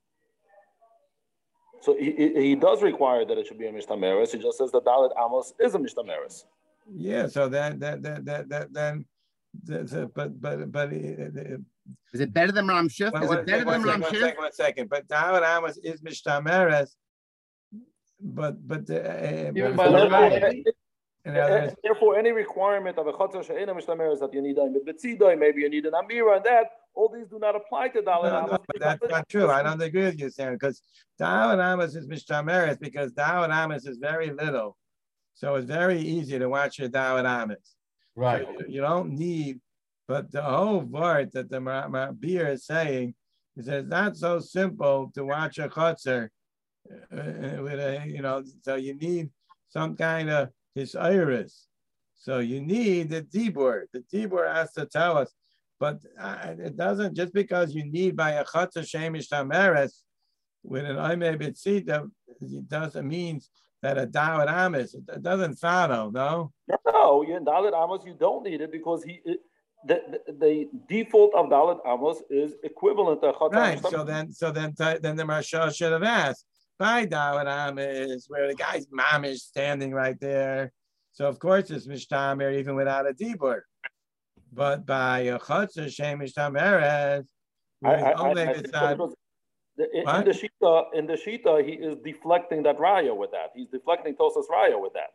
So he, he, he does require that it should be a Mishtameres. He just says that Dalit Amos is a Mishtameres. yeah, so then, that, that, that, that, then, the, the, but, but, but, uh, is it better than Ramshif? One, Is it better one than second, one Ramshif? second, one second. But Dawid Amos is mishtameres, but but the uh, Even but, by the but, Rai. in other words, Therefore, any requirement of a Chatzar She'ena Mishtameres that you need a Betzidoi, maybe you need an Amira and that, all these do not apply to Dalit no, Amos. no, but that's not true. I don't agree with you, Sam, because Dawid Amos is mishtameres because Dawid Amos is very little, so it's very easy to watch your Dawid Amos. Right. So you, you don't need. But the whole word that the Ma'abir is saying is that it's not so simple to watch a chutzner uh, with a, you know, so you need some kind of his iris. So you need the dibur. The dibur has to tell us, but uh, it doesn't, just because you need by a chutzner shemish tameres with an oimei betzita, it doesn't mean that a Dawid Amos, it doesn't follow, no? No, in Dalit Amos, you don't need it because he. It, The, the, the default of Dalit Amos is equivalent to Chatzar. Right. So then, so then, then the Marsha should have asked by Dawid Amos, where the guy's mom is standing right there. So of course it's mishtamer even without a dibur. But by a chutzner shem mishtameres, I, I, I, I because the, in, in the shita, in the shita, he is deflecting that raya with that. He's deflecting Tosas raya with that.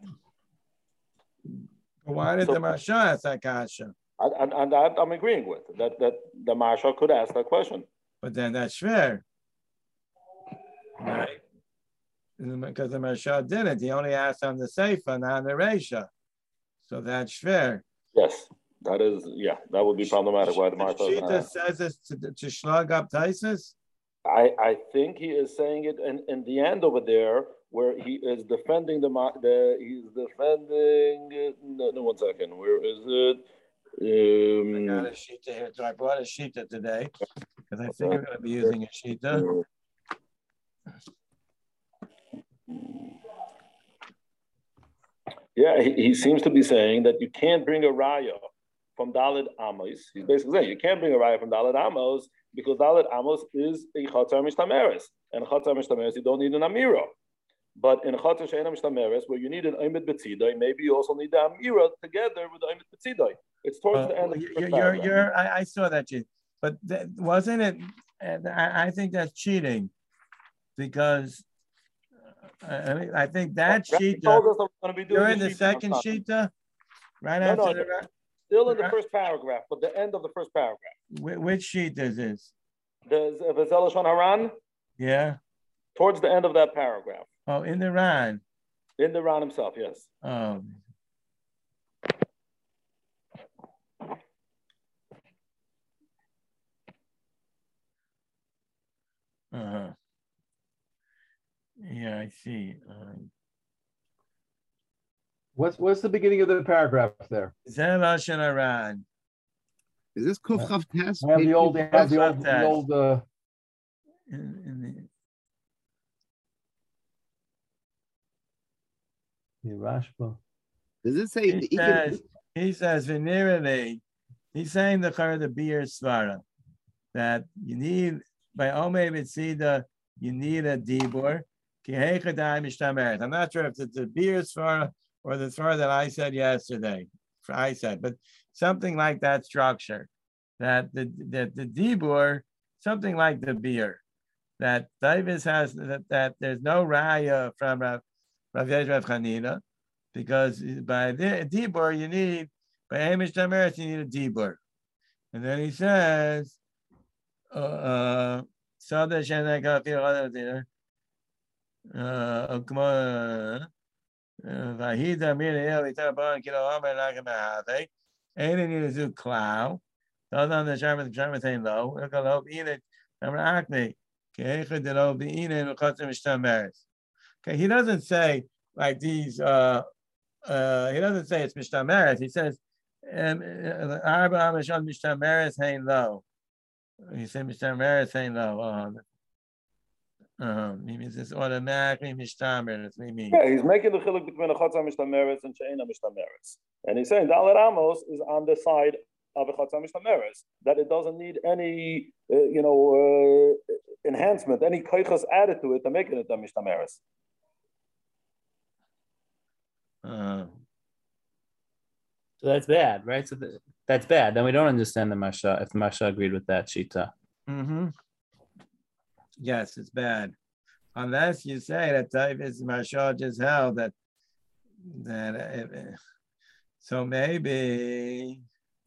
Why did so, the Marsha ask that kasha? And, and that I'm agreeing with that. That the Marsha could ask that question. But then that's fair, right? Because the Marsha didn't. He only asked on the Seifa, not on the Reisha. So that's fair. Yes, that is. Yeah, that would be problematic. Why the Marsha Shita says this to, to slug up Taisus? I, I think he is saying it in, in the end over there, where he is defending the the he's defending. No, no, one second. Where is it? Um, I got a shita here. So I brought a shita today because I think I'm going to be using a shita. Yeah, he, he seems to be saying that you can't bring a raya from Dalit Amos. He's basically saying you can't bring a raya from Dalit Amos because Dalit Amos is a Chatzar Mishtameres. And Chatzar Mishtameres, you don't need an Amira. But in a Chatzar She'ena Mishtameres, where you need an Oimet Betzidai, maybe you also need the Amira together with the Oimet Betzidai. It's towards Well, the end of the you're, you're, you're, I, I saw that, you, but that, wasn't it? I, I think that's cheating because uh, I, mean, I think that shita. You're in the second shita, right no, after no, the. Still in the first paragraph, but the end of the first paragraph. Which sheet is this? The Vazel Shon Haran. Yeah. Towards the end of that paragraph. Oh, in the Ran. In the Ran himself, yes. Oh. Uh-huh. Yeah, I see. Uh, What's what's the beginning of the paragraph there? Zeh Lashon Aran. Is this Kuf Chav Tes? I have the old, I have the Kuf old, Chav the Tes. old. Uh, In- in the- the Rashba. Does it say He he can- says, he says, venerally, he's saying the Chara the beer svara, that you need, by Omei Mitzida, you need a dibur. Ki heichadai mishtameret. I'm not sure if it's the beer svara or the svara that I said yesterday, I said, but something like that structure, that the, that the dibur, something like the beer, that Davis has, that, that there's no raya from Rav Rav Yesh Rav Chanina, because by the dibur you need, by Hamish Tameres you need a dibur. And then he says, uh, Sada Shanaka Fir uh Vahida Mir Taban Kilo Amar Nagamahate, ain't in you to clow, doesn't the Sharman Sharman saying low, look a low in it, Amar Acme, Kecha de Lo Bein and Kotzim Tameres. Okay, he doesn't say like these. Uh, uh, he doesn't say it's mishtameres. He says arba amashon mishtameres hein lo. He said mishtameres hein lo. Uh, um, he means it's automatically mishtamer. That's what he means. Yeah, he's making the chiluk between a chatzah mishtameres and she'ena mishtameres, and he's saying Dalet Amos is on the side of a chatzah mishtameres, that it doesn't need any, uh, you know, uh, enhancement, any koichas added to it to make it a mishtameres. Uh, So that's bad, right? So the, that's bad. Then we don't understand the Masha if the Masha agreed with that Shita. mm-hmm. Yes, it's bad. Unless you say that Davis Mashal just held that that uh, so maybe.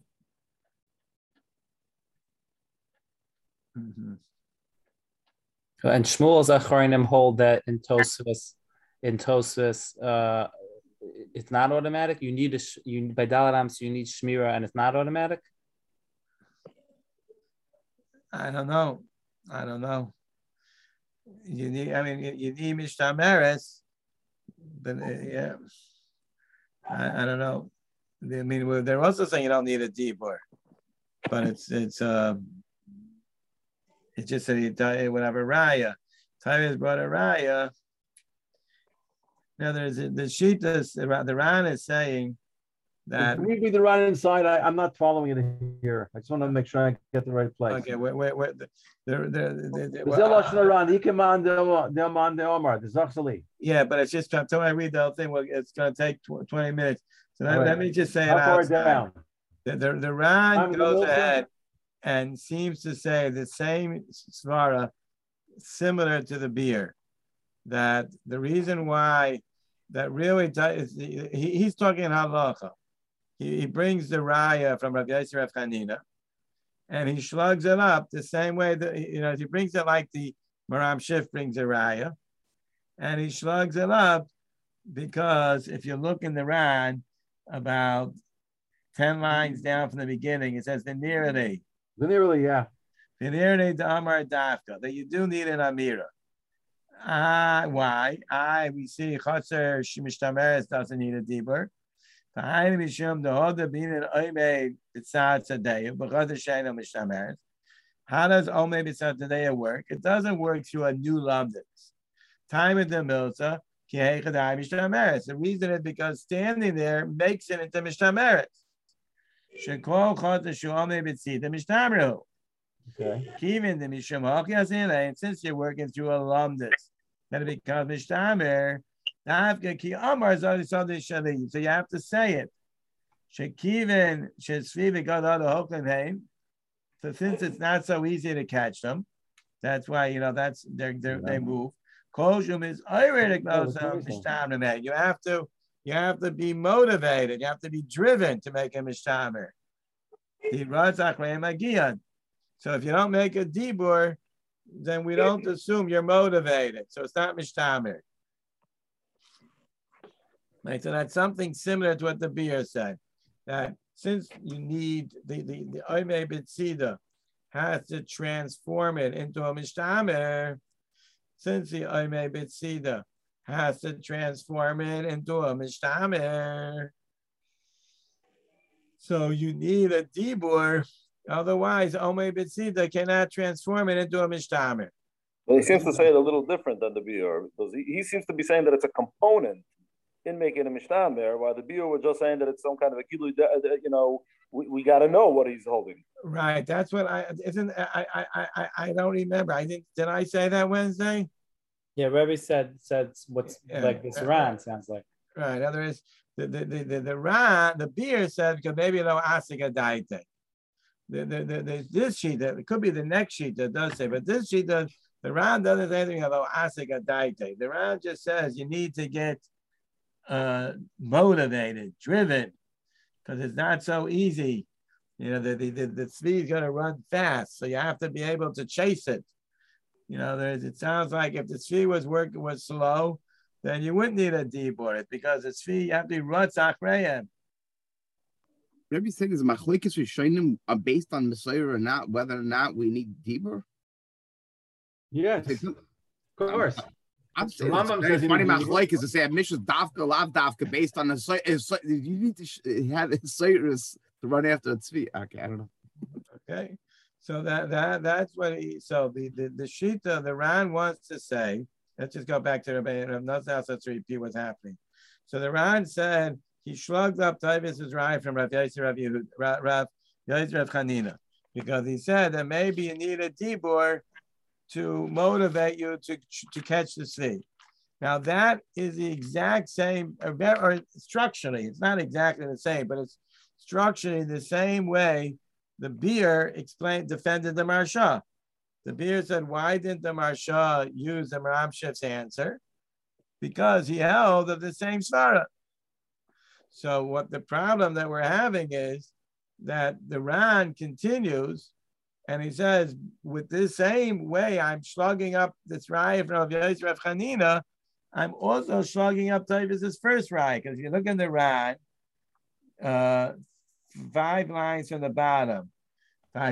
Mm-hmm. And Shmuel's Acharinim hold that in Tosfos, in Tosfos, uh, it's not automatic. You need a you by Dalet Amos you need Shmira, and it's not automatic. I don't know. I don't know. You need. I mean, you, you need mishtameres, but uh, yeah, I, I don't know. I mean, well, they're also saying you don't need a dibur, but it's it's uh, it's just that you would have a raya. Tyrus brought a raya. Now there's the Shitas, the Ran is saying that. Can you read the Ran inside? I, I'm not following it here. I just want to make sure I get the right place. Okay, wait, wait, wait. The, the, the, the, well, yeah, but it's just until I read the whole thing, well, it's going to take twenty minutes. So let, right. let me just say How it far outside. down? The, the, the Ran I'm goes also, ahead and seems to say the same svara similar to the beer. That the reason why that really is, he, he's talking halacha. He, he brings the raya from Rav Yosef Rav Chanina, and he slugs it up the same way that, you know, he brings it like the Maram Shif brings a raya, and he slugs it up because if you look in the Ran about ten lines down from the beginning, it says the nirani. The nearly, yeah. The nirani to Amar Dafka, that you do need an Amira. Ah, uh, why? I we see Chaser Shemishtameres doesn't need a dibur. The Hainu Mishum the Hoda being an Oimei B'tzad Tzadei, B'chad Shena Mishtameres. How does Oimei B'tzad Tzadei work? It doesn't work through a new lamdas. Time of the milza ki heichadai Mishtameres. The reason is because standing there makes it into Mishtameres. Shekol Chaser Shu Oimei B'tzid the Mishtameru. Okay. Even the Misham and since you're working through a lumdus, then it becomes Mishtamer. So you have to say it. Shekiven Shesviva got out of Hokenheim. So since it's not so easy to catch them, that's why you know that's they they move. Koshum is Mishtamer. You have to you have to be motivated. You have to be driven to make a Mishtamer. The Razak Magian. So if you don't make a dibur, then we don't assume you're motivated. So it's not mishtamer. Right, so that's something similar to what the beer said. That since you need the the the oimei b'tzida has to transform it into a mishtamer, since the oimei b'tzida has to transform it into a mishtamer. So you need a dibur, otherwise Omei B'tzida cannot transform it into a mishtamer. Well, he seems to say it a little different than the biur, because he, he seems to be saying that it's a component in making a mishtamer, while the biur were just saying that it's some kind of a kilu. You know, we, we got to know what he's holding. Right. That's what I isn't. I I I I don't remember. I think did I say that Wednesday? Yeah, Rebbe said said what's yeah, like this Ran sounds like. Right. Other is the the the the, the Ran the beer said because maybe no asika daite. The the the, the this sheet that it could be the next sheet that does say, but this sheet does. The Ran doesn't say anything about asika daite. The Ran just says you need to get uh, motivated, driven, because it's not so easy. You know, the the the, the speed is going to run fast, so you have to be able to chase it. You know, there's. It sounds like if the speed was working was slow, then you wouldn't need a dibur because the speed you have to run zachrayim. Rebbe saying is machlokes rishonim are based on Messiah or not, whether or not we need dibur. Yes, of course. I'm saying it's very funny machlokes to say Mishnah's dafka lav dafka based on the you need to have his to run after a tzvi. Okay, I don't know. Okay, so that that that's what he. So the the the shita the Ran wants to say. Let's just go back to Rabbi. Nothing else. Let's repeat what's happening. So the Ran said he shrugged up Taivas' right from Rav Yosef Rav Yehud Rav Yosef Rav Chanina because he said that maybe you need a dibur to motivate you to, to catch the sea. Now that is the exact same, or, or structurally, it's not exactly the same, but it's structurally the same way the beer explained, defended the Marsha. The beer said, why didn't the Marsha use the Maram Shif's answer? Because he held of the same svara. So what the problem that we're having is that the Ran continues and he says, with this same way, I'm slugging up this raya from Yosef Rav Chanina, I'm also slugging up Taivas' first raya. Because if you look in the Ran, uh, five lines from the bottom. That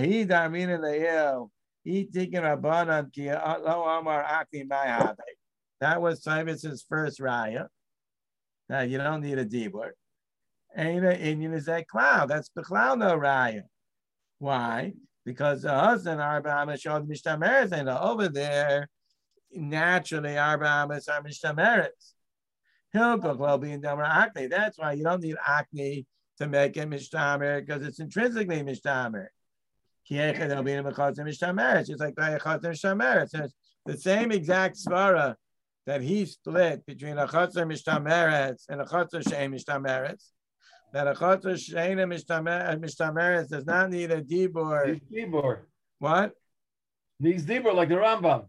was Taivas' first raya. Now, you don't need a dibur. Aina Indian is that cloud. That's the cloud no raya. Why? Because the husband Arba Amas showed Mishtameres, and over there, naturally Arba Amas are Mishtameres. Hilchok will be in Damar Acne. That's why you don't need Acne to make it Mishtamer because it's intrinsically Mishtamer. Kiechet will be in Mechaz Mishtameres. It's like Bayachaz Mishtameres. It's the same exact svara that he split between a Chatzar Mishtameres and a Chatzar Shein Mishtameres. That a Chatzar Shein Mishtameres does not need a dibur. Needs dibur. What? Needs dibur like the Rambam.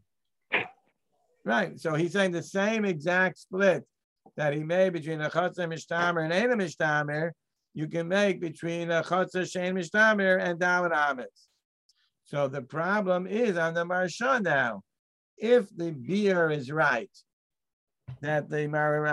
Right. So he's saying the same exact split that he made between a Chatzar Mishtamer and Eina Mishtamer, you can make between a Chatzar Shein Mishtamer and Dalet Ames. So the problem is on the Marsha now. If the beer is right, that the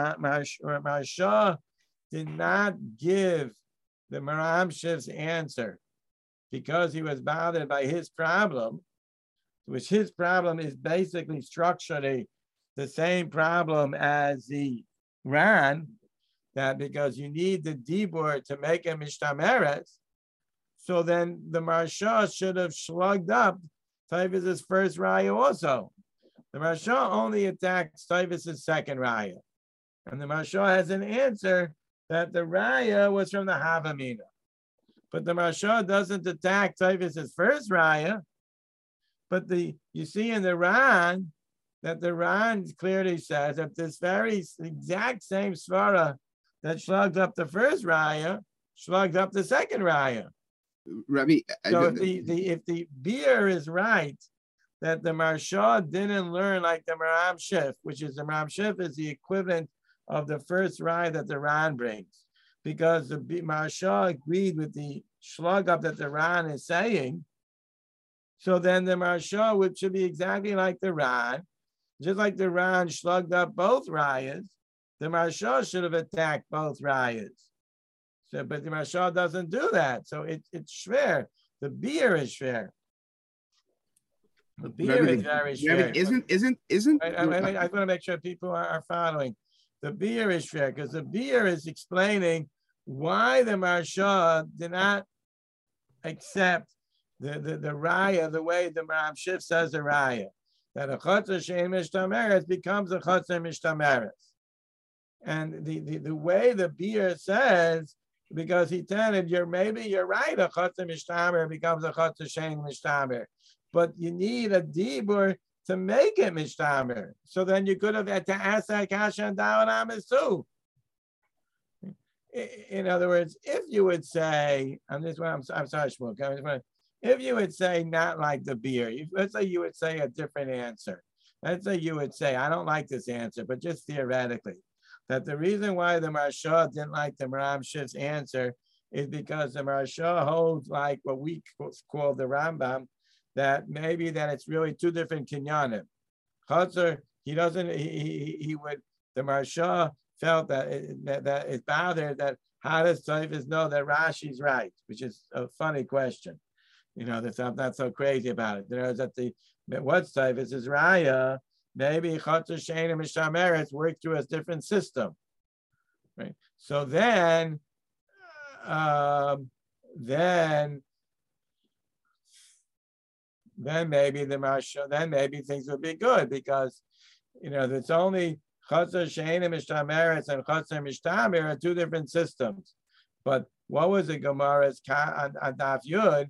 Marsha did not give the Maram Shif's answer because he was bothered by his problem, which his problem is basically structurally the same problem as the Ran, that because you need the dibur to make a mishtameres, so then the Marsha should have slugged up Taivas' first raya also. The Marsha only attacks Taivas' second raya. And the Marsha has an answer that the raya was from the Havamina. But the Marsha doesn't attack Taivas' first raya. But the you see in the Ran that the Ran clearly says that this very exact same svara that slugged up the first raya slugged up the second raya. Rabbi, so if the, the if the beer is right, that the Marsha didn't learn like the Maram Shif, which is the Maram Shif is the equivalent of the first raya that the Ran brings, because the Marsha agreed with the slug up that the Ran is saying. So then the Marsha, which should be exactly like the Ran, just like the Ran slugged up both rayas, the Marsha should have attacked both rayas. So, but the Marsha doesn't do that. So it, it's shver. The beer is shver. The beer is very share. Isn't isn't isn't? I, I, I, I want to make sure people are, are following. The beer is share because the beer is explaining why the Maharsha did not accept the the the raya the way the Maram Shif says the raya, that a chotzer shein mishtameres becomes a chotzer mishtameres, and the, the the way the beer says, because he tended, you're maybe you're right, a chotzer mishtamer becomes a chotzer shein mishtamer, but you need a dibur to make it mishtamer. So then you could have had to ask that kasha and dawat amis too. In other words, if you would say, I'm just I'm, I'm sorry, Shmuel, if you would say not like the beer, let's say you would say a different answer. Let's say you would say, I don't like this answer, but just theoretically, that the reason why the Maharsha didn't like the Maram Shif's answer is because the Maharsha holds like what we call the Rambam, that maybe that it's really two different kinyanim. Chotzer, he doesn't, he, he, he would, the Maharsha felt that it, that, that it bothered that how does Taifas know that Rashi's right, which is a funny question. You know, that's I'm not so crazy about it. There is that the what's Taifas is Raya, maybe Chotzer Shein and Mishameretz work through a different system. Right. So then um, then then maybe the Maharsha, then maybe things would be good because you know it's only Chotzer Shein and Mishtameretz and Chotzer Mishtamer are two different systems. But what was the Gemara's on, on Daf Yud?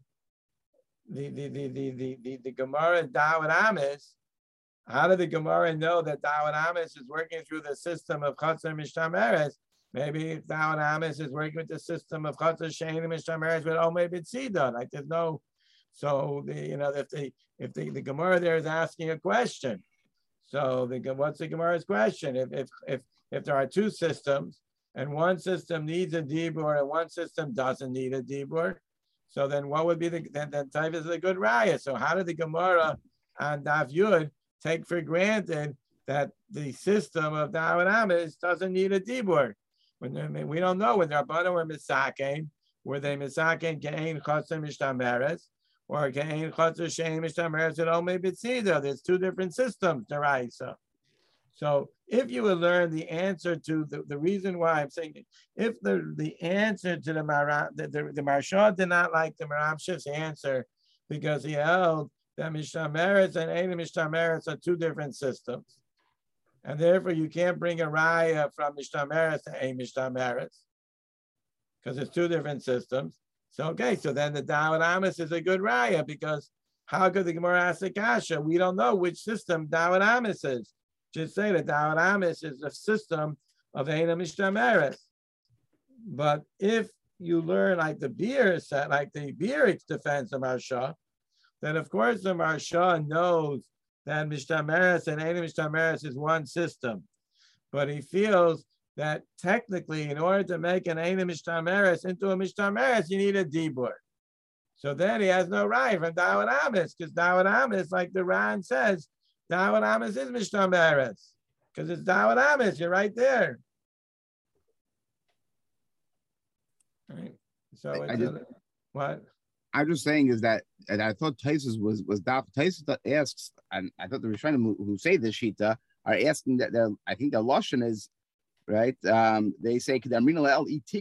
The the the the the the, the Gemara Dawat Amis. How did the Gemara know that Dawat Amis is working through the system of Chotzer Mishtameretz? Maybe Dawat Amis is working with the system of Chotzer Shein and Mishtameretz with Omei B'Tzida. Like there's no, so the you know if the if the, the Gemara there is asking a question. So the what's the Gemara's question? If if if if there are two systems and one system needs a dibur and one system doesn't need a dibur, so then what would be the then then type is a good raya? So how did the Gemara on Daf Yud take for granted that the system of Dawat Amis doesn't need a dibur? When I mean, we don't know when they're Rabbanan were misaken, were they misaken ke'ein chotzer mishtameres? Or Ke'ein Chotzer Shein Mishtameretz and Omei B'Tzida. There's two different systems, Deraisa. So if you would learn the answer to the, the reason why I'm saying it, if the, the answer to the Maram, the, the, the Maharsha did not like the Maram Shif's answer because he held that Mishtameretz and Ein Mishtameretz are two different systems. And therefore you can't bring a raya from Mishtameretz to Ein Mishtameretz because it's two different systems. So, okay, so then the Dawat Amis is a good raya because how could the Gemara ask the kasha? We don't know which system Dawat Amis is. Just say that Dawat Amis is a system of Eina Mishtameres. But if you learn like the beer set, like the beer defense of Maharsha, then of course the Maharsha knows that Mishtameres and Eina Mishtameres is one system. But he feels that technically, in order to make an Eina Mishtameres into a Mishtameres, you need a dibur. So then he has no right from Dawat Amis, because Dawat Amis, like the Ran says, Dawat Amis is Mishtameres, because it's Dawat Amis. You're right there. Right. So it's just, a, what? I'm just saying is that, and I thought Taisus was was Daf Taisus asks, and I thought the Rishonim who, who say this shita are asking that they're, I think their lashon is. Right? Um, they say they're coming from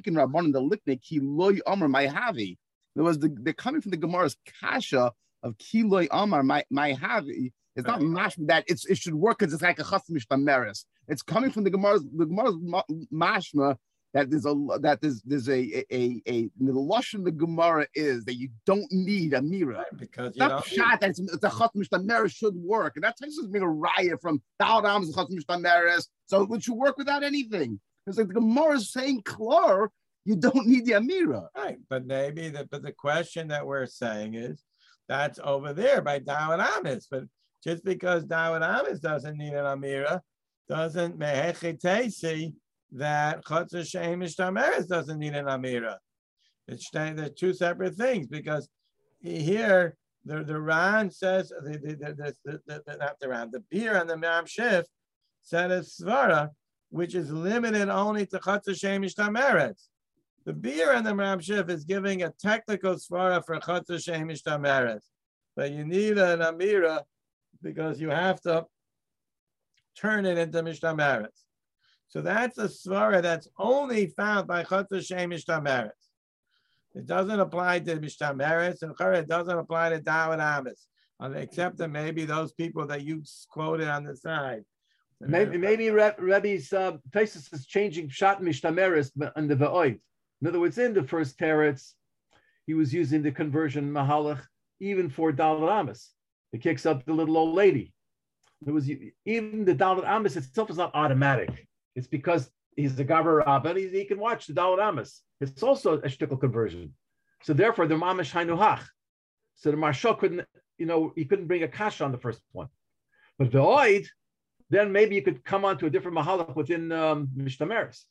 the they're coming from the Gemara's kasha of Kiloi Amar my my havi. It's not mash that it's it should work because it's like a chasam mishtameres. It's coming from the Gemara's the Gemara's mashma that there's a that there's there's a a a, a the lush in the Gemara is that you don't need a mirror right, because you that shot that it's, it's a chasam mishtameres should work, and that takes us being a riot from Dawat Amis chasam mishtameres. So it should work without anything. It's like the Gemara is saying, "Klor, you don't need the amira." Right, but maybe the but the question that we're saying is that's over there by Dawat Amis. But just because Dawat Amis doesn't need an amira doesn't mehechetesi that Chotzer Shein Mishtameres doesn't need an amira. It's they're two separate things because here the the Ran says the the the, the, the, the, the not the Ran the beer and the Maram Shif said a svara which is limited only to Chotzer Shein Mishtameres. The beer and the Maram Shif is giving a technical svara for Chotzer Shein Mishtameres, but you need an amira because you have to turn it into Mishtameres. So that's a svara that's only found by Chatzah Shem Mishtameres. It doesn't apply to Mishtameres, and it doesn't apply to Dawud Amis, except that maybe those people that you quoted on the side. Maybe maybe Rebbe's uh, thesis is changing Pshat Mishtameres and the Va'oid. In other words, in the first teretz, he was using the conversion Mahalach even for Daled Amos. It kicks up the little old lady. It was even the Daled Amos itself is not automatic. It's because he's the Gaber Rabba, he, he can watch the Daled Amos. It's also a shtickle conversion. So therefore, the Mamish Hainuhach. So the Marsha couldn't, you know, he couldn't bring a kasha on the first one. But the Oid, then maybe you could come on to a different Mahalach within um, Mishtameres.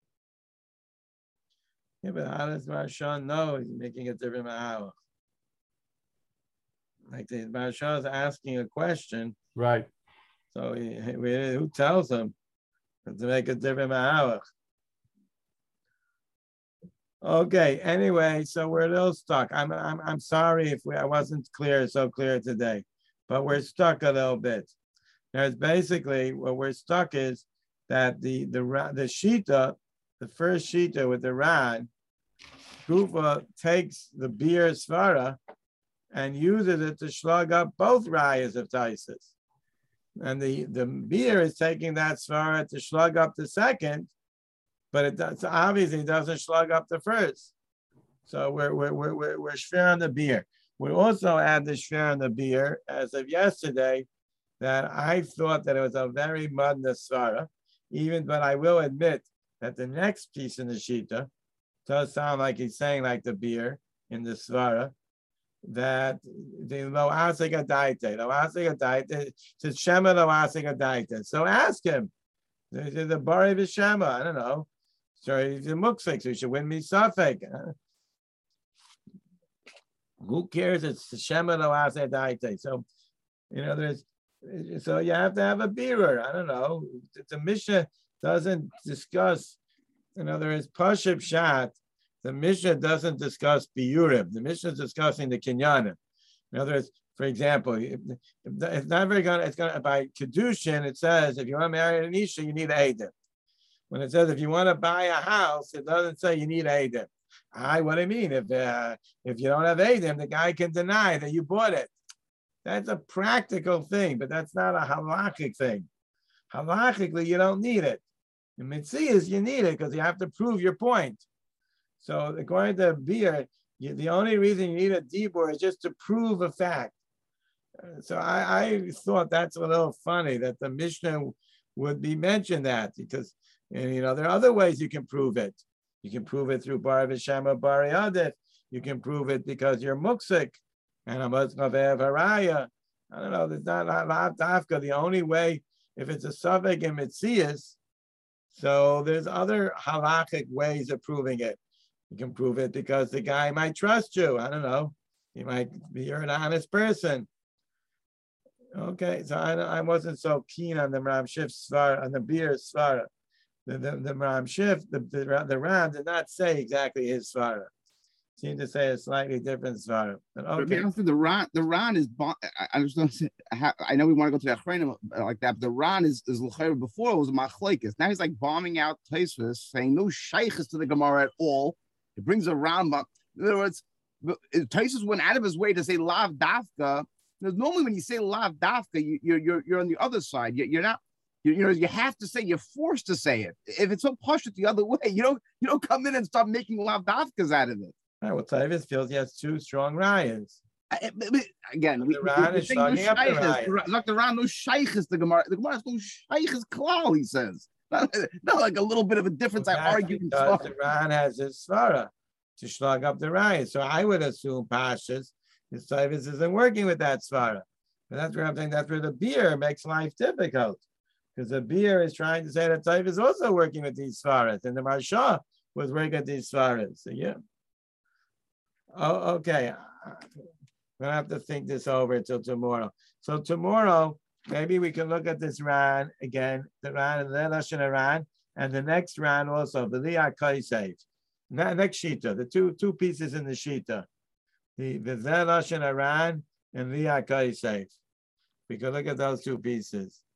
Yeah, but how does Marsha know he's making a different Mahalach? Like the Marsha is asking a question. Right. So he, he, who tells him to make a different Mahalach? Okay, anyway, so we're a little stuck. I'm I'm I'm sorry if we, I wasn't clear, so clear today, but we're stuck a little bit. There's basically what we're stuck is that the the the shita, the first shita with the Ran, Kufa takes the beer svara and uses it to slug up both rayas of Taisis. And the, the beer is taking that svara to slug up the second, but it does, obviously doesn't slug up the first. So we're we're we're we're, we're shver on the beer. We also add the shver on the beer as of yesterday that I thought that it was a very mudna svara, even but I will admit that the next piece in the shita does sound like he's saying like the beer in the svara, that the lo asiga daite, lo asiga daite, says shema lo asiga daite. So ask him, the, the bari v'shema, I don't know. So he's a muksik, so he should win me safek. Who cares? It's shema lo asiga daite. So, you know, there's, so you have to have a bearer. I don't know. The Mishnah doesn't discuss, in other words, Pashib Shat. The Mishnah doesn't discuss biurim. The Mishnah is discussing the kinyanim. In other words, for example, if, if it's not very good, it's going to, by kedushin, it says if you want to marry an isha, you need eidim. When it says if you want to buy a house, it doesn't say you need eidim. I what I mean if uh, if you don't have eidim, the guy can deny that you bought it. That's a practical thing, but that's not a halachic thing. Halachically, you don't need it. In Mitzias, you need it because you have to prove your point. So according to beer, you, the only reason you need a dibur is just to prove a fact. Uh, so I, I thought that's a little funny that the Mishnah would be mentioned that because and, you know there are other ways you can prove it. You can prove it through bar v'shema bar yadif. You can prove it because you're muksik and a muzgavev haraya. I don't know. There's not a dafka. The only way if it's a safek in mitzias, so there's other halachic ways of proving it. You can prove it because the guy might trust you. I don't know. He might be you're an honest person. Okay, so I, I wasn't so keen on the Ram Shif Svara, on the beer Svara. The, the, the Ram Shif, the, the, the Ram did not say exactly his Svara. Seemed to say a slightly different Svara. But okay. But the Ran, the Ran is, I just don't I know we want to go to the Achrayim like that, but the Ran is, is before it was Machlekes. Now he's like bombing out Tosfos, saying no shaykhs to the Gemara at all. It brings a Rambam. In other words, Tosfos went out of his way to say lav dafka. Normally, when you say lav dafka, you, you're you're you're on the other side. You're, you're not. You, you know, you have to say. You're forced to say it. If it's so pushed it the other way, you don't you don't come in and start making lav dafkas out of it. All right. Well, Tavis feels he has two strong rayas. Again, we, the Ran is slugging up the rayas. Like the Ran, no shaykhs. The Gemara, the Gemara has no shaykhs klal. He says. Not, not like a little bit of a difference. Well, I argue because the Ran has his svara to slug up the raya. So I would assume Pashas, his Tavis isn't working with that svara. But that's where I'm saying that's where the beer makes life difficult. Because the beer is trying to say that Tavis is also working with these svaras. And the Marsha was working with these svaras. So yeah. Oh, okay. I'm gonna have to think this over until tomorrow. So tomorrow, maybe we can look at this Ran again, the Ran and the Lashon Ran, and the next Ran also, the Liat Kaisef. Next Shita, the two two pieces in the Shita, the the Lashon Ran and Liat Kaisef. We could look at those two pieces.